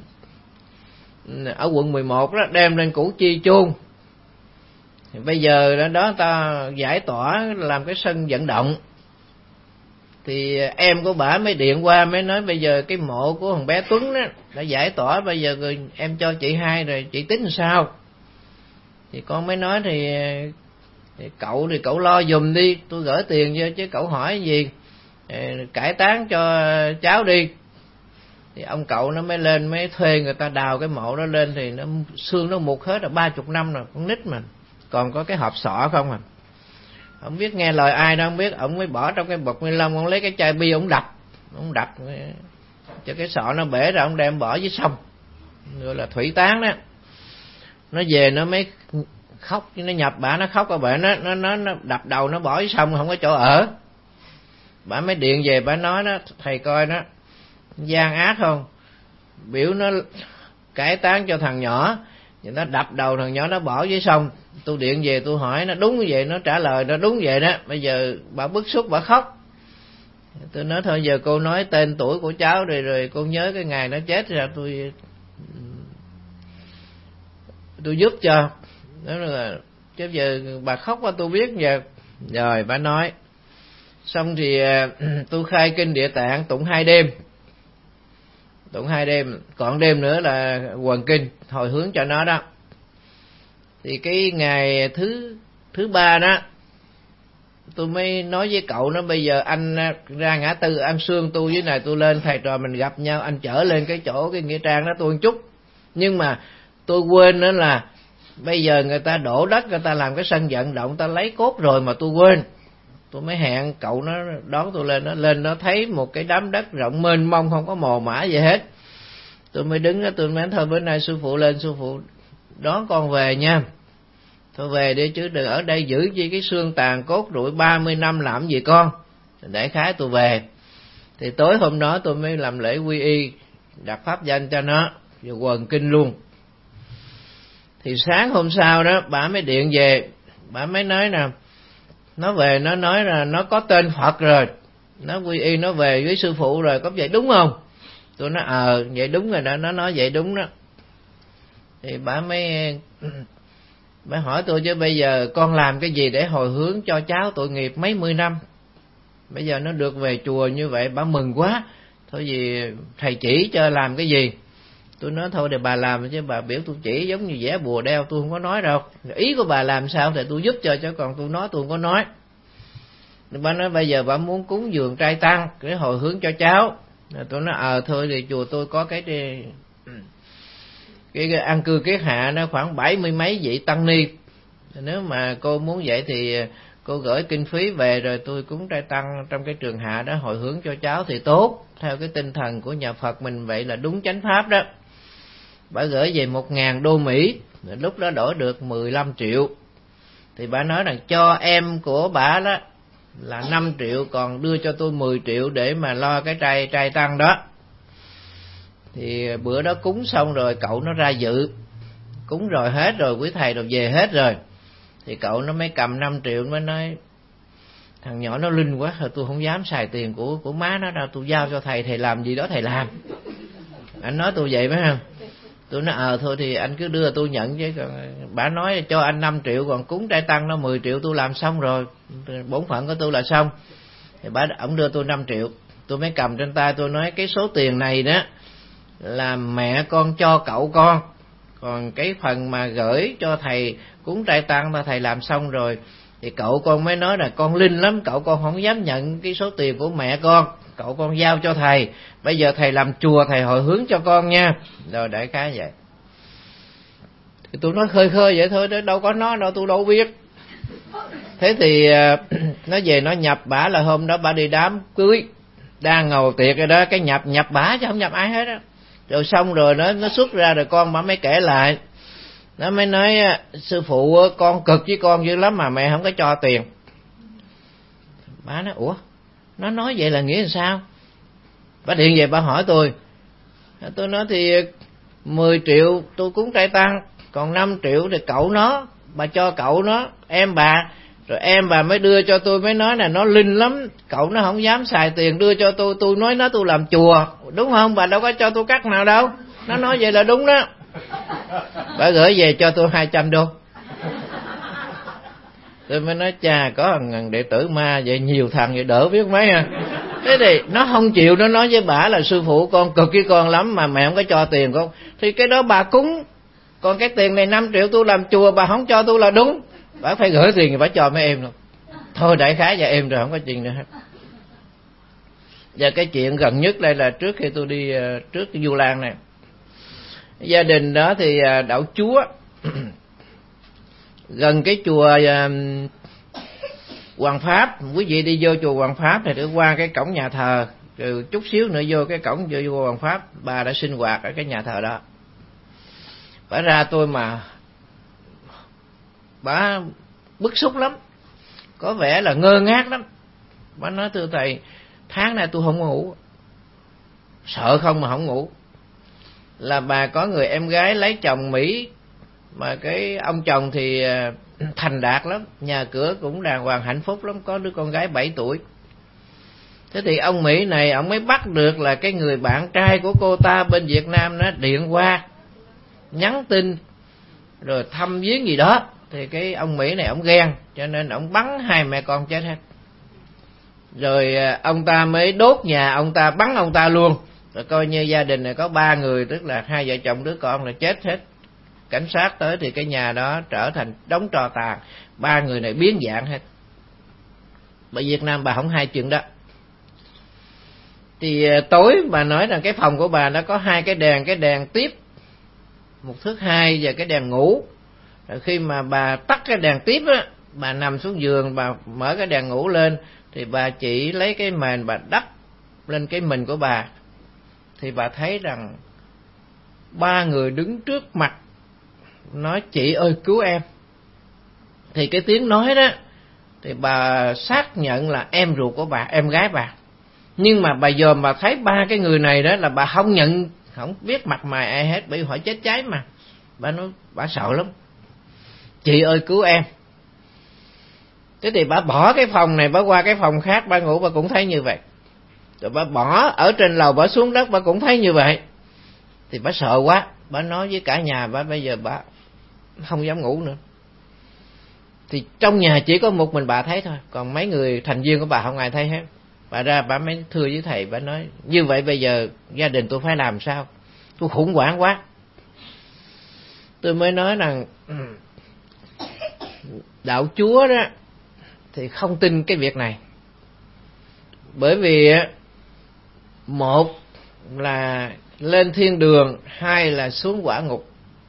ở quận mười một đó, đem lên Củ Chi chôn. Bây giờ đó, đó ta giải tỏa làm cái sân vận động. Thì em của bà mới điện qua mới nói bây giờ cái mộ của thằng bé Tuấn đó đã giải tỏa, bây giờ rồi em cho chị hai rồi chị tính làm sao. Thì con mới nói thì, thì cậu thì cậu lo giùm đi, tôi gửi tiền cho chứ cậu hỏi gì, cải táng cho cháu đi. Thì ông cậu nó mới lên mới thuê người ta đào cái mộ đó lên, thì nó xương nó mục hết rồi, ba chục năm rồi, con nít mà còn có cái hộp sọ không à. Ông biết nghe lời ai đâu không biết, ông mới bỏ trong cái bọc ni lông, ông lấy cái chai bia ông đập, ông đập cho cái sọ nó bể rồi ông đem bỏ dưới sông, gọi là thủy táng đó. Nó về nó mới khóc, nó nhập bả nó khóc ở bể, nó nó nó nó đập đầu nó bỏ dưới sông không có chỗ ở. Bả mới điện về bả nói đó, thầy coi đó gian ác không, biểu nó cải táng cho thằng nhỏ, rồi nó đập đầu thằng nhỏ nó bỏ dưới sông. Tôi điện về tôi hỏi nó đúng như vậy, nó trả lời nó đúng vậy đó. Bây giờ bà bức xúc bà khóc. Tôi nói thôi giờ cô nói tên tuổi của cháu rồi rồi cô nhớ cái ngày nó chết ra tôi tôi giúp cho. Đó là chứ giờ bà khóc qua tôi biết giờ. Rồi bà nói xong thì tôi khai kinh Địa Tạng tụng hai đêm, tụng hai đêm, còn đêm nữa là quần kinh hồi hướng cho nó đó. Thì cái ngày thứ thứ ba đó tôi mới nói với cậu nó bây giờ anh ra ngã tư An Sương tôi với này tôi lên thầy trò mình gặp nhau, anh chở lên cái chỗ cái nghĩa trang đó tôi một chút. Nhưng mà tôi quên nữa là bây giờ người ta đổ đất, người ta làm cái sân vận động, ta lấy cốt rồi mà tôi quên. Tôi mới hẹn cậu nó đón tôi lên, nó lên nó thấy một cái đám đất rộng mênh mông không có mồ mả gì hết. Tôi mới đứng đó tôi mới thôi bữa nay sư phụ lên, sư phụ đón con về nha. Thôi về đi chứ đừng ở đây giữ chi cái xương tàn cốt rụi ba mươi năm làm gì con. Đại khái tôi về. Thì tối hôm đó tôi mới làm lễ quy y, đặt pháp danh cho nó, rồi quần kinh luôn. Thì sáng hôm sau đó bà mới điện về, bà mới nói nè, nó về nó nói là nó có tên Phật rồi, nó quy y nó về với sư phụ rồi, có vậy đúng không? Tôi nói ờ vậy đúng rồi đó, nó nói vậy đúng đó. Thì bà mới bà hỏi tôi chứ bây giờ con làm cái gì để hồi hướng cho cháu tội nghiệp mấy mươi năm, bây giờ nó được về chùa như vậy bà mừng quá, thôi gì thầy chỉ cho làm cái gì. Tôi nói thôi để bà làm chứ bà biểu tôi chỉ giống như vẽ bùa đeo, tôi không có nói đâu, ý của bà làm sao thì tôi giúp cho, chứ còn tôi nói tôi không có nói. Bà nói bây giờ bà muốn cúng dường trai tăng để hồi hướng cho cháu. Tôi nói ờ thôi thì chùa tôi có cái cái, cái, cái an cư kiết hạ nó khoảng bảy mươi mấy vị tăng ni, nếu mà cô muốn vậy thì cô gửi kinh phí về rồi tôi cúng trai tăng trong cái trường hạ đó hồi hướng cho cháu thì tốt, theo cái tinh thần của nhà Phật mình vậy là đúng chánh pháp đó. Bà gửi về một ngàn đô Mỹ, lúc đó đổi được mười lăm triệu. Thì bà nói rằng cho em của bà đó là năm triệu, còn đưa cho tôi mười triệu để mà lo cái trai trai tăng đó. Thì bữa đó cúng xong rồi cậu nó ra dự, cúng rồi hết rồi, quý thầy rồi về hết rồi. Thì cậu nó mới cầm năm triệu mới nói thằng nhỏ nó linh quá, rồi tôi không dám xài tiền của của má nó đâu, tôi giao cho thầy, thầy làm gì đó thầy làm. Anh nói tôi vậy phải không? Tôi nói ờ thôi thì anh cứ đưa tôi nhận chứ. Còn bà nói cho anh năm triệu còn cúng trai tăng nó mười triệu tôi làm xong rồi, bổn phận của tôi là xong. Thì bà ổng đưa tôi năm triệu, tôi mới cầm trên tay tôi nói cái số tiền này đó là mẹ con cho cậu con, Còn cái phần mà gửi cho thầy cúng trai tăng ta thầy làm xong rồi, thì cậu con mới nói là con linh lắm, cậu con không dám nhận cái số tiền của mẹ con, cậu con giao cho thầy, bây giờ thầy làm chùa thầy hồi hướng cho con nha. Rồi đại khái vậy. Thì tôi nói khơi khơi vậy thôi, đâu có nói đâu, tôi đâu biết. Thế thì nó về nó nhập bả là hôm đó bả đi đám cưới, đang ngồi tiệc rồi đó, cái nhập nhập bả chứ không nhập ai hết á. Rồi xong rồi nó nó xuất ra rồi con bả mới kể lại, nó mới nói sư phụ con cực với con dữ lắm mà mẹ không có cho tiền. Bả nói ủa, nó nói vậy là nghĩa là sao? Bả điện về bả hỏi tôi, tôi nói thì mười triệu tôi cúng trai tăng, còn năm triệu thì cậu nó, bà cho cậu nó, em bà, rồi em bà mới đưa cho tôi, mới nói là nó linh lắm, cậu nó không dám xài tiền đưa cho tôi, tôi nói nó tôi làm chùa, đúng không? Bà đâu có cho tôi cắt nào đâu. Nó nói vậy là đúng đó. Bà gửi về cho tôi hai trăm đô. Tôi mới nói cha, có thằng đệ tử ma vậy, nhiều thằng vậy đỡ biết mấy à. Thế thì nó không chịu, nó nói với bà là sư phụ con cực với con lắm mà mẹ không có cho tiền con. Thì cái đó bà cúng, còn cái tiền này năm triệu tôi làm chùa bà không cho tôi là đúng. Bà phải gửi tiền thì bà cho mấy em luôn. Thôi đại khái và em rồi không có chuyện nữa hết. Và cái chuyện gần nhất đây là trước khi tôi đi trước cái Du Lan này, gia đình đó thì đạo Chúa gần cái chùa Hoàng Pháp, quý vị đi vô chùa Hoàng Pháp thì được qua cái cổng nhà thờ, rồi chút xíu nữa vô cái cổng vô chùa Hoàng Pháp, bà đã sinh hoạt ở cái nhà thờ đó. Bà ra tôi mà bà bức xúc lắm, có vẻ là ngơ ngác lắm. Bà nói thưa thầy, tháng nay tôi không ngủ, sợ không mà không ngủ. Là bà có người em gái lấy chồng Mỹ, mà cái ông chồng thì thành đạt lắm, nhà cửa cũng đàng hoàng hạnh phúc lắm, có đứa con gái bảy tuổi. Thế thì ông Mỹ này ông mới bắt được là cái người bạn trai của cô ta bên Việt Nam nó điện qua nhắn tin rồi thăm viếng gì đó, thì cái ông Mỹ này ông ghen, cho nên ông bắn hai mẹ con chết hết. Rồi ông ta mới đốt nhà ông ta, bắn ông ta luôn. Rồi coi như gia đình này có ba người, tức là hai vợ chồng đứa con là chết hết. Cảnh sát tới thì cái nhà đó trở thành đống tro tàn, ba người này biến dạng hết. Bởi Việt Nam bà không hay chuyện đó. Thì tối bà nói rằng cái phòng của bà nó có hai cái đèn, cái đèn tiếp một thước hai và cái đèn ngủ. Rồi khi mà bà tắt cái đèn tiếp á, bà nằm xuống giường, bà mở cái đèn ngủ lên, thì bà chỉ lấy cái mền bà đắp lên cái mình của bà, thì bà thấy rằng ba người đứng trước mặt nói chị ơi cứu em. Thì cái tiếng nói đó thì bà xác nhận là em ruột của bà, em gái bà. Nhưng mà bà dòm bà thấy ba cái người này đó là bà không nhận, không biết mặt mày ai hết, bởi vì họ chết cháy mà. Bà nói bà sợ lắm, chị ơi cứu em. Thế thì bà bỏ cái phòng này, bà qua cái phòng khác bà ngủ, bà cũng thấy như vậy. Rồi bà bỏ ở trên lầu, bà xuống đất, bà cũng thấy như vậy. Thì bà sợ quá, bà nói với cả nhà bà bây giờ bà không dám ngủ nữa. Thì trong nhà chỉ có một mình bà thấy thôi, còn mấy người thành viên của bà không ai thấy hết. Bà ra bà mới thưa với thầy, bà nói như vậy bây giờ gia đình tôi phải làm sao, tôi khủng hoảng quá. Tôi mới nói rằng đạo Chúa đó thì không tin cái việc này. Bởi vì một là lên thiên đường, hai là xuống quả ngục,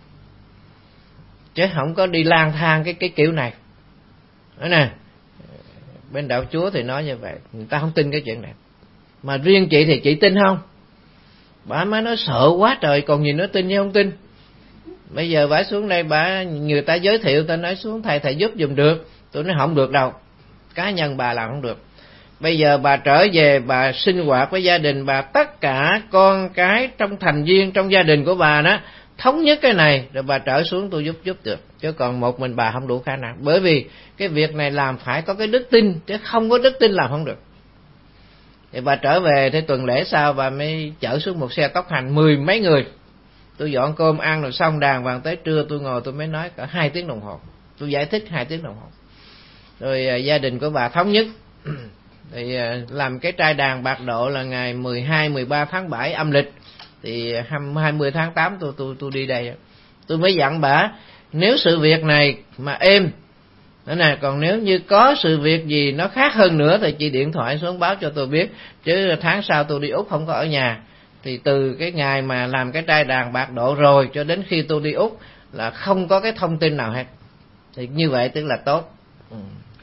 chứ không có đi lang thang cái cái kiểu này. Đó nè, bên đạo Chúa thì nói như vậy, người ta không tin cái chuyện này. Mà riêng chị thì chị tin không? Bà mới nói sợ quá trời, còn gì nữa tin hay không tin. Bây giờ bà xuống đây, bà người ta giới thiệu, ta nói xuống thầy thầy giúp giùm được. Tôi nói không được đâu, cá nhân bà làm không được. Bây giờ bà trở về, bà sinh hoạt với gia đình bà, tất cả con cái trong thành viên trong gia đình của bà đó thống nhất cái này, rồi bà trở xuống tôi giúp giúp được. Chứ còn một mình bà không đủ khả năng. Bởi vì cái việc này làm phải có cái đức tin, chứ không có đức tin làm không được. Thì bà trở về, thế tuần lễ sau bà mới chở xuống một xe tốc hành mười mấy người. Tôi dọn cơm ăn rồi xong đàng hoàng, tới trưa tôi ngồi tôi mới nói cả hai tiếng đồng hồ. Tôi giải thích hai tiếng đồng hồ. Rồi à, gia đình của bà thống nhất. Thì à, làm cái trai đàn bạc độ là ngày mười hai, mười ba tháng bảy âm lịch. Thì hai mươi tháng tám tôi tôi tôi đi đây. Tôi mới dặn bà, nếu sự việc này mà êm đó nè, còn nếu như có sự việc gì nó khác hơn nữa thì chị điện thoại xuống báo cho tôi biết, chứ tháng sau tôi đi Úc không có ở nhà. Thì từ cái ngày mà làm cái trai đàn bạc độ rồi cho đến khi tôi đi Úc là không có cái thông tin nào hết. Thì như vậy tức là tốt. Ừ.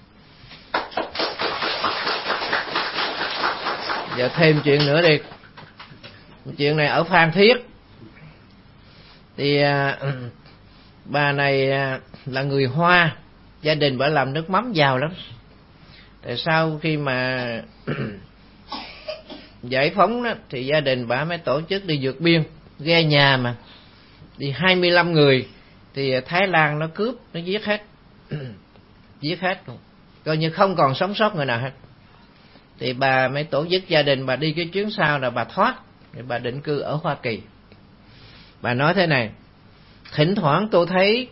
Giờ thêm chuyện nữa đi. Chuyện này ở Phan Thiết. Thì à, bà này à, là người Hoa, gia đình bà làm nước mắm giàu lắm. Tại sau khi mà giải phóng đó, thì gia đình bà mới tổ chức đi vượt biên, ghe nhà mà đi hai mươi lăm người, thì Thái Lan nó cướp, nó giết hết. Giết hết luôn, coi như không còn sống sót người nào hết. Thì bà mới tổ chức gia đình bà đi cái chuyến sau là bà thoát, thì bà định cư ở Hoa Kỳ. Bà nói thế này: thỉnh thoảng tôi thấy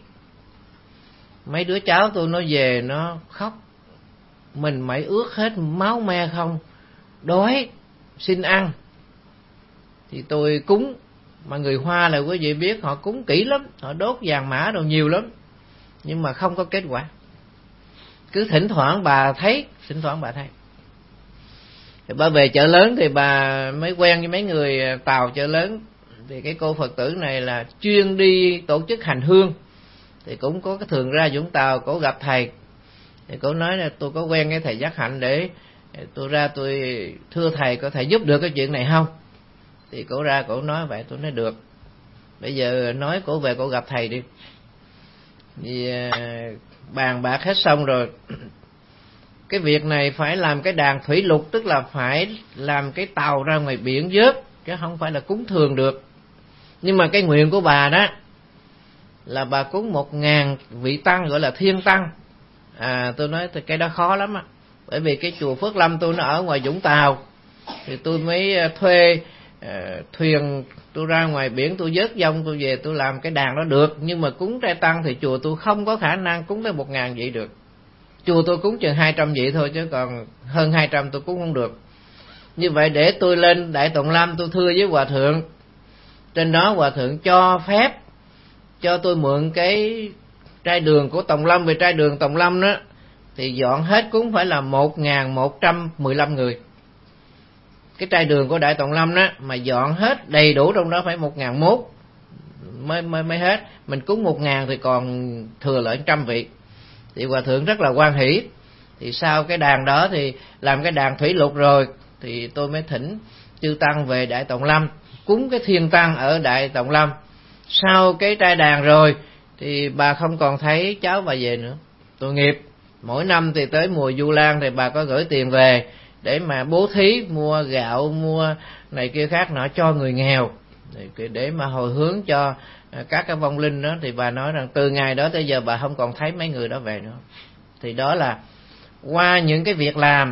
mấy đứa cháu tôi nó về nó khóc, mình mày ướt hết máu me không, đói xin ăn. Thì tôi cúng, mà người Hoa là quý vị biết họ cúng kỹ lắm, họ đốt vàng mã đồ nhiều lắm, nhưng mà không có kết quả. Cứ thỉnh thoảng bà thấy, thỉnh thoảng bà thấy. Thì bà về chợ lớn thì bà mới quen với mấy người Tàu chợ lớn. Thì cái cô Phật tử này là chuyên đi tổ chức hành hương, thì cũng có cái thường ra Vũng Tàu, cổ gặp thầy. Thì cổ nói là tôi có quen cái thầy Giác Hạnh, để tôi ra tôi thưa thầy có thể giúp được cái chuyện này không. Thì cổ ra cổ nói vậy, tôi nói được, bây giờ nói cổ về cổ gặp thầy đi. Thì bàn bạc hết xong rồi, cái việc này phải làm cái đàn thủy lục, tức là phải làm cái tàu ra ngoài biển vớt, chứ không phải là cúng thường được. Nhưng mà cái nguyện của bà đó là bà cúng một ngàn vị tăng, gọi là thiên tăng. À tôi nói thì cái đó khó lắm á, bởi vì cái chùa Phước Lâm tôi nó ở ngoài Vũng Tàu, thì tôi mới thuê uh, thuyền, tôi ra ngoài biển tôi vớt dông tôi về tôi làm cái đàn đó được. Nhưng mà cúng trai tăng thì chùa tôi không có khả năng cúng tới một ngàn vị được. Chùa tôi cúng chừng hai trăm vị thôi, chứ còn hơn hai trăm tôi cúng không được. Như vậy để tôi lên Đại Tùng Lâm tôi thưa với Hòa Thượng, trên đó Hòa Thượng cho phép cho tôi mượn cái trai đường của Tùng Lâm. Về trai đường Tùng Lâm đó thì dọn hết cũng phải là một nghìn một trăm mười lăm người. Cái trai đường của Đại Tùng Lâm đó mà dọn hết đầy đủ trong đó phải một nghìn mốt mới, mới, mới hết. Mình cúng một ngàn thì còn thừa lại trăm vị. Thì Hòa Thượng rất là hoan hỷ. Thì sau cái đàn đó thì làm cái đàn thủy lục rồi, thì tôi mới thỉnh chư tăng về Đại Tùng Lâm cúng cái thiên tăng ở Đại Tùng Lâm. Sau cái trai đàn rồi thì bà không còn thấy cháu bà về nữa, tội nghiệp. Mỗi năm thì tới mùa Vu Lan thì bà có gửi tiền về để mà bố thí, mua gạo, mua này kia khác nọ cho người nghèo, để mà hồi hướng cho các cái vong linh đó. Thì bà nói rằng từ ngày đó tới giờ bà không còn thấy mấy người đó về nữa. Thì đó là qua những cái việc làm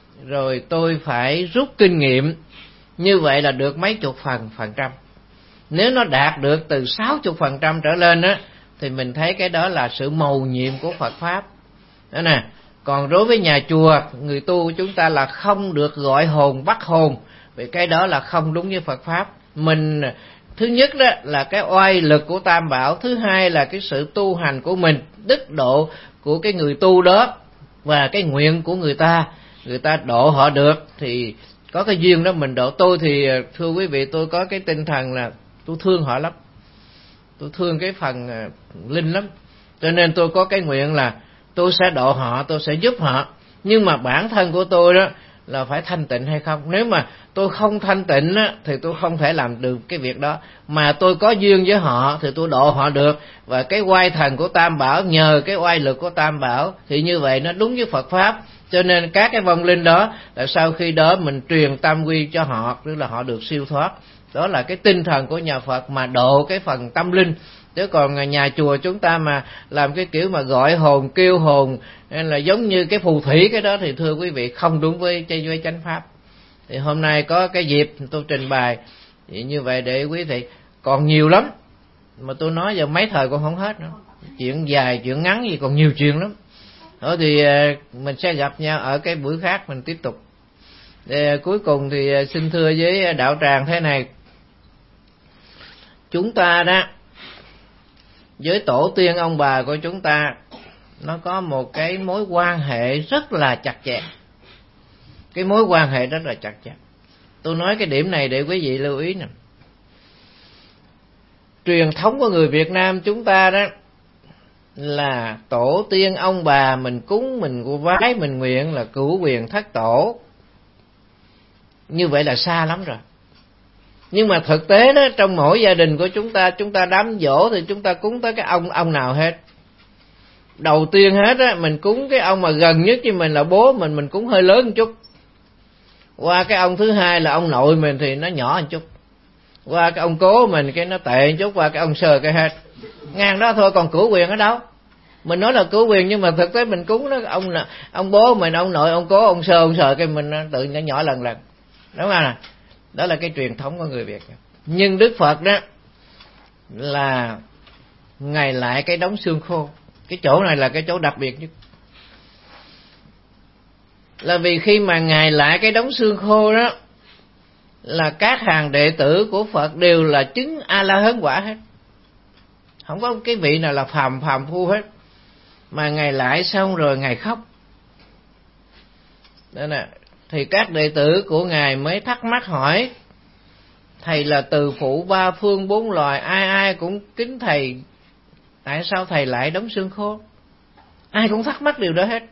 rồi tôi phải rút kinh nghiệm. Như vậy là được mấy chục phần phần trăm. Nếu nó đạt được từ sáu chục phần trăm trở lên á, thì mình thấy cái đó là sự mầu nhiệm của Phật Pháp. Đó nè. Còn đối với nhà chùa, người tu của chúng ta là không được gọi hồn bắt hồn, vì cái đó là không đúng với Phật Pháp. Mình thứ nhất đó là cái oai lực của Tam Bảo, thứ hai là cái sự tu hành của mình, đức độ của cái người tu đó, và cái nguyện của người ta, người ta độ họ được thì có cái duyên đó mình độ. Tôi thì thưa quý vị, tôi có cái tinh thần là tôi thương họ lắm, tôi thương cái phần linh lắm, cho nên tôi có cái nguyện là tôi sẽ độ họ, tôi sẽ giúp họ. Nhưng mà bản thân của tôi đó là phải thanh tịnh hay không. Nếu mà tôi không thanh tịnh á, thì tôi không thể làm được cái việc đó. Mà tôi có duyên với họ thì tôi độ họ được. Và cái oai thần của Tam Bảo, nhờ cái oai lực của Tam Bảo, thì như vậy nó đúng với Phật Pháp. Cho nên các cái vong linh đó là sau khi đó mình truyền tam quy cho họ, tức là họ được siêu thoát. Đó là cái tinh thần của nhà Phật mà độ cái phần tâm linh. Chứ còn nhà chùa chúng ta mà làm cái kiểu mà gọi hồn, kêu hồn, hay là giống như cái phù thủy, cái đó thì thưa quý vị không đúng với với chánh pháp. Thì hôm nay có cái dịp tôi trình bày thì như vậy để quý vị, còn nhiều lắm mà tôi nói giờ mấy thời còn không hết nữa, chuyện dài chuyện ngắn gì còn nhiều chuyện lắm. Đó thì mình sẽ gặp nhau ở cái buổi khác mình tiếp tục. Để cuối cùng thì xin thưa với đạo tràng thế này: chúng ta đó với tổ tiên ông bà của chúng ta nó có một cái mối quan hệ rất là chặt chẽ. Cái mối quan hệ rất là chặt chẽ. Tôi nói cái điểm này để quý vị lưu ý nè. Truyền thống của người Việt Nam chúng ta đó là tổ tiên ông bà mình cúng, mình vái, mình nguyện là cửu quyền thất tổ. Như vậy là xa lắm rồi. Nhưng mà thực tế đó, trong mỗi gia đình của chúng ta, chúng ta đám giỗ thì chúng ta cúng tới cái ông ông nào hết. Đầu tiên hết á, mình cúng cái ông mà gần nhất với mình là bố mình, mình cúng hơi lớn một chút. Qua cái ông thứ hai là ông nội mình thì nó nhỏ một chút. Qua cái ông cố mình cái nó tệ một chút, qua cái ông sơ cái hết. Ngang đó thôi, còn cửu quyền ở đâu? Mình nói là cửu quyền nhưng mà thực tế mình cúng đó ông là ông bố mình, ông nội, ông cố, ông sơ, ông sờ cái mình tự nó nhỏ lần lần. Đúng không nào? Đó là cái truyền thống của người Việt. Nhưng Đức Phật đó là Ngài lại cái đống xương khô. Cái chỗ này là cái chỗ đặc biệt nhất. Là vì khi mà Ngài lại cái đống xương khô đó, là các hàng đệ tử của Phật đều là chứng A-la-hán quả hết. Không có cái vị nào là phàm phàm phu hết. Mà Ngài lại xong rồi Ngài khóc. Đó nè. Thì các đệ tử của Ngài mới thắc mắc hỏi: Thầy là từ phụ ba phương bốn loài, ai ai cũng kính Thầy, tại sao Thầy lại đống xương khô? Ai cũng thắc mắc điều đó hết.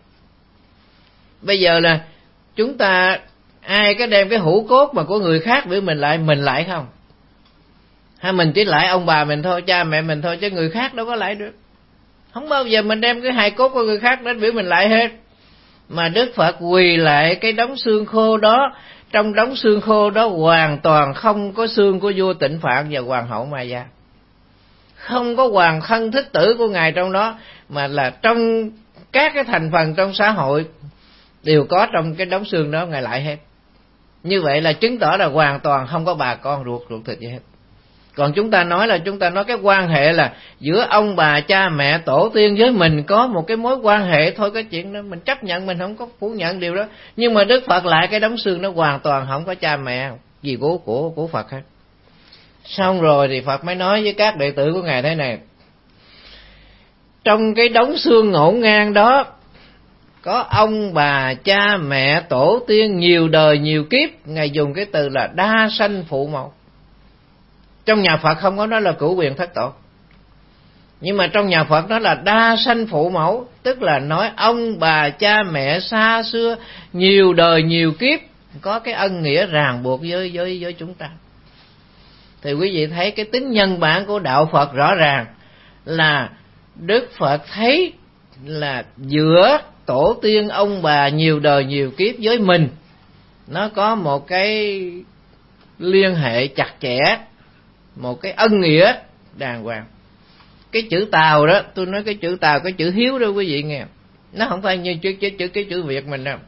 Bây giờ là chúng ta ai có đem cái hũ cốt mà của người khác biểu mình lại, mình lại không? Hay mình chỉ lại ông bà mình thôi, cha mẹ mình thôi, chứ người khác đâu có lại được. Không bao giờ mình đem cái hài cốt của người khác đến biểu mình lại hết. Mà Đức Phật quỳ lại cái đống xương khô đó. Trong đống xương khô đó hoàn toàn không có xương của vua Tịnh Phạn và hoàng hậu Maya. Không có hoàng thân thích tử của Ngài trong đó, mà là trong các cái thành phần trong xã hội đều có trong cái đống xương đó Ngài lại hết. Như vậy là chứng tỏ là hoàn toàn không có bà con ruột ruột thịt gì hết. Còn chúng ta nói là chúng ta nói cái quan hệ là giữa ông bà, cha mẹ, tổ tiên với mình có một cái mối quan hệ thôi, cái chuyện đó mình chấp nhận, mình không có phủ nhận điều đó. Nhưng mà Đức Phật lại cái đống xương nó hoàn toàn không có cha mẹ gì của của của Phật hết. Xong rồi thì Phật mới nói với các đệ tử của Ngài thế này: trong cái đống xương ngổn ngang đó có ông bà, cha mẹ, tổ tiên nhiều đời nhiều kiếp. Ngài dùng cái từ là đa sanh phụ mẫu. Trong nhà Phật không có nói là cửu quyền thất tổ, nhưng mà trong nhà Phật nó là đa sanh phụ mẫu, tức là nói ông bà, cha mẹ xa xưa nhiều đời nhiều kiếp có cái ân nghĩa ràng buộc với với với chúng ta. Thì quý vị thấy cái tính nhân bản của đạo Phật rõ ràng là Đức Phật thấy là giữa tổ tiên ông bà nhiều đời nhiều kiếp với mình nó có một cái liên hệ chặt chẽ, một cái ân nghĩa đàng hoàng. Cái chữ Tào đó, tôi nói cái chữ Tào, cái chữ hiếu đó quý vị nghe, nó không phải như chữ, chữ, chữ cái chữ Việt mình đâu.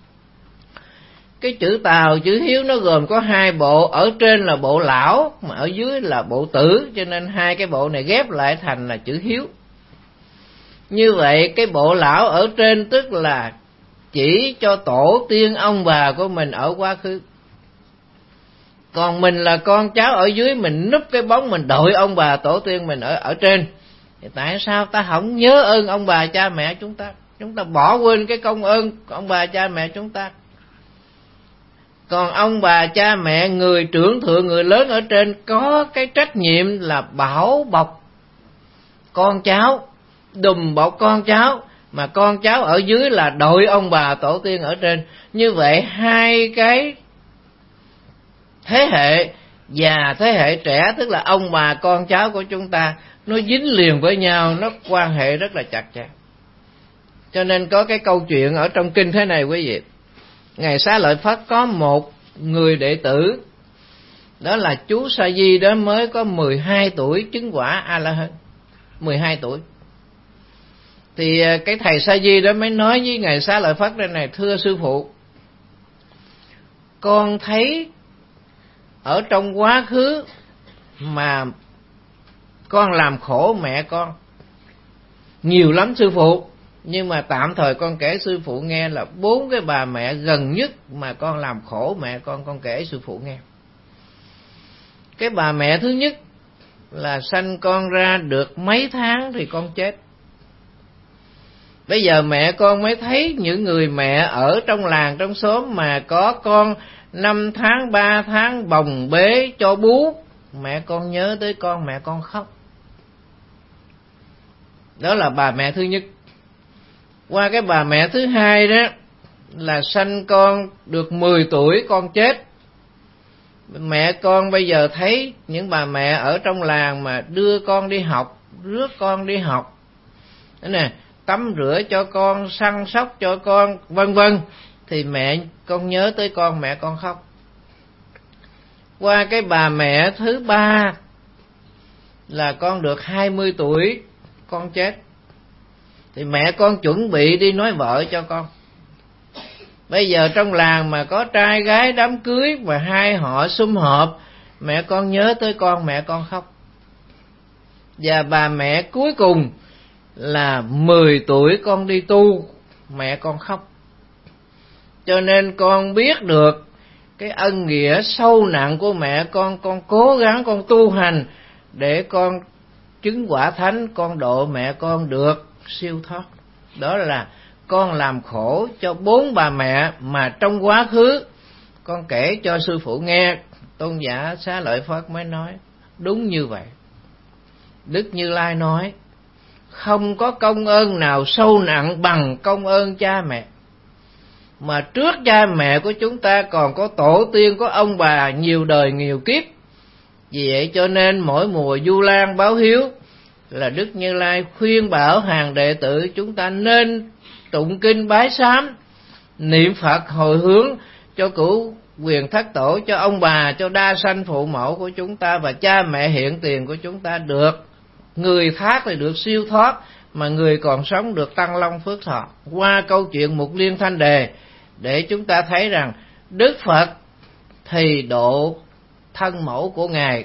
Cái chữ Tào, chữ hiếu nó gồm có hai bộ, ở trên là bộ lão mà ở dưới là bộ tử, cho nên hai cái bộ này ghép lại thành là chữ hiếu. Như vậy cái bộ lão ở trên tức là chỉ cho tổ tiên ông bà của mình ở quá khứ. Còn mình là con cháu ở dưới, mình núp cái bóng mình đội ông bà tổ tiên mình ở ở trên. Thì tại sao ta không nhớ ơn ông bà cha mẹ chúng ta? Chúng ta bỏ quên cái công ơn ông bà cha mẹ chúng ta. Còn ông bà cha mẹ, người trưởng thượng, người lớn ở trên có cái trách nhiệm là bảo bọc con cháu, đùm bọc con cháu, mà con cháu ở dưới là đội ông bà tổ tiên ở trên. Như vậy hai cái thế hệ già, thế hệ trẻ, tức là ông bà con cháu của chúng ta, nó dính liền với nhau, nó quan hệ rất là chặt chẽ. Cho nên có cái câu chuyện ở trong kinh thế này quý vị. Ngài Xá Lợi Phất có một người đệ tử, đó là chú Sa Di đó, mới có mười hai tuổi chứng quả A-la-hán. mười hai tuổi. Thì cái thầy Sa Di đó mới nói với Ngài Xá Lợi Phất đây này: thưa sư phụ, con thấy ở trong quá khứ mà con làm khổ mẹ con nhiều lắm sư phụ. Nhưng mà tạm thời con kể sư phụ nghe là bốn cái bà mẹ gần nhất mà con làm khổ mẹ con, con kể sư phụ nghe. Cái bà mẹ thứ nhất là sanh con ra được mấy tháng thì con chết. Bây giờ mẹ con mới thấy những người mẹ ở trong làng trong xóm mà có con năm tháng ba tháng bồng bế cho bú, mẹ con nhớ tới con, mẹ con khóc. Đó là bà mẹ thứ nhất. Qua cái bà mẹ thứ hai đó là sanh con được mười tuổi con chết. Mẹ con bây giờ thấy những bà mẹ ở trong làng mà đưa con đi học, rước con đi học, thế nè, tắm rửa cho con, săn sóc cho con, vân vân, thì mẹ con nhớ tới con, mẹ con khóc. Qua cái bà mẹ thứ ba là con được hai mươi tuổi con chết, thì mẹ con chuẩn bị đi nói vợ cho con. Bây giờ trong làng mà có trai gái đám cưới mà hai họ sum họp, mẹ con nhớ tới con, mẹ con khóc. Và bà mẹ cuối cùng là mười tuổi con đi tu, mẹ con khóc. Cho nên con biết được cái ân nghĩa sâu nặng của mẹ con, con cố gắng con tu hành để con chứng quả thánh, con độ mẹ con được siêu thoát. Đó là con làm khổ cho bốn bà mẹ mà trong quá khứ con kể cho sư phụ nghe. Tôn giả Xá Lợi Phất mới nói đúng như vậy. Đức Như Lai nói không có công ơn nào sâu nặng bằng công ơn cha mẹ. Mà trước cha mẹ của chúng ta còn có tổ tiên, có ông bà nhiều đời nhiều kiếp. Vì vậy cho nên mỗi mùa Du Lan báo hiếu là Đức Như Lai khuyên bảo hàng đệ tử chúng ta nên tụng kinh bái sám, niệm Phật hồi hướng cho cửu quyền thất tổ, cho ông bà, cho đa sanh phụ mẫu của chúng ta và cha mẹ hiện tiền của chúng ta được. Người thác thì được siêu thoát, mà người còn sống được tăng long phước thọ. Qua câu chuyện Mục Liên Thanh Đề để chúng ta thấy rằng Đức Phật thì độ thân mẫu của Ngài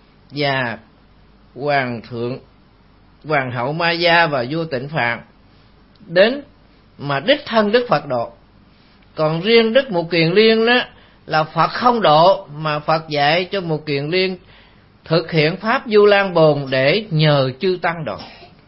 và Hoàng thượng, Hoàng hậu Ma Gia và vua Tịnh Phạn đến mà đích thân Đức Phật độ. Còn riêng Đức Mục Kiền Liên đó là Phật không độ, mà Phật dạy cho Mục Kiền Liên thực hiện pháp Du Lan Bồn để nhờ chư tăng độ.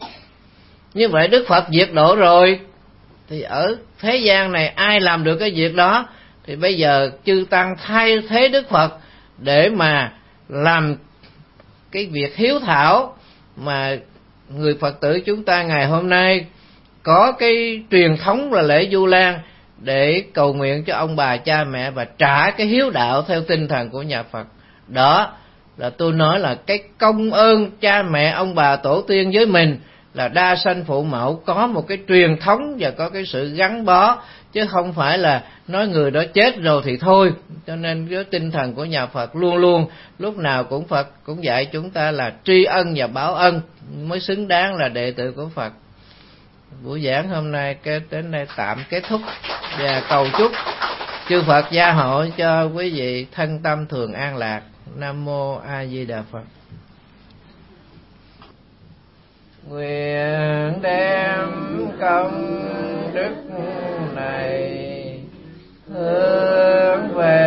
Như vậy Đức Phật diệt độ rồi thì ở thế gian này ai làm được cái việc đó? Thì bây giờ chư tăng thay thế Đức Phật để mà làm cái việc hiếu thảo mà người Phật tử chúng ta ngày hôm nay có cái truyền thống là lễ Du Lan để cầu nguyện cho ông bà cha mẹ và trả cái hiếu đạo theo tinh thần của nhà Phật. Đó là tôi nói là cái công ơn cha mẹ ông bà tổ tiên với mình là đa sanh phụ mẫu có một cái truyền thống và có cái sự gắn bó, chứ không phải là nói người đó chết rồi thì thôi. Cho nên cái tinh thần của nhà Phật luôn luôn lúc nào cũng Phật cũng dạy chúng ta là tri ân và báo ân mới xứng đáng là đệ tử của Phật. Buổi giảng hôm nay cái đến đây tạm kết thúc và cầu chúc chư Phật gia hộ cho quý vị thân tâm thường an lạc. Nam mô A Di Đà Phật. Nguyện đem công đức này hướng về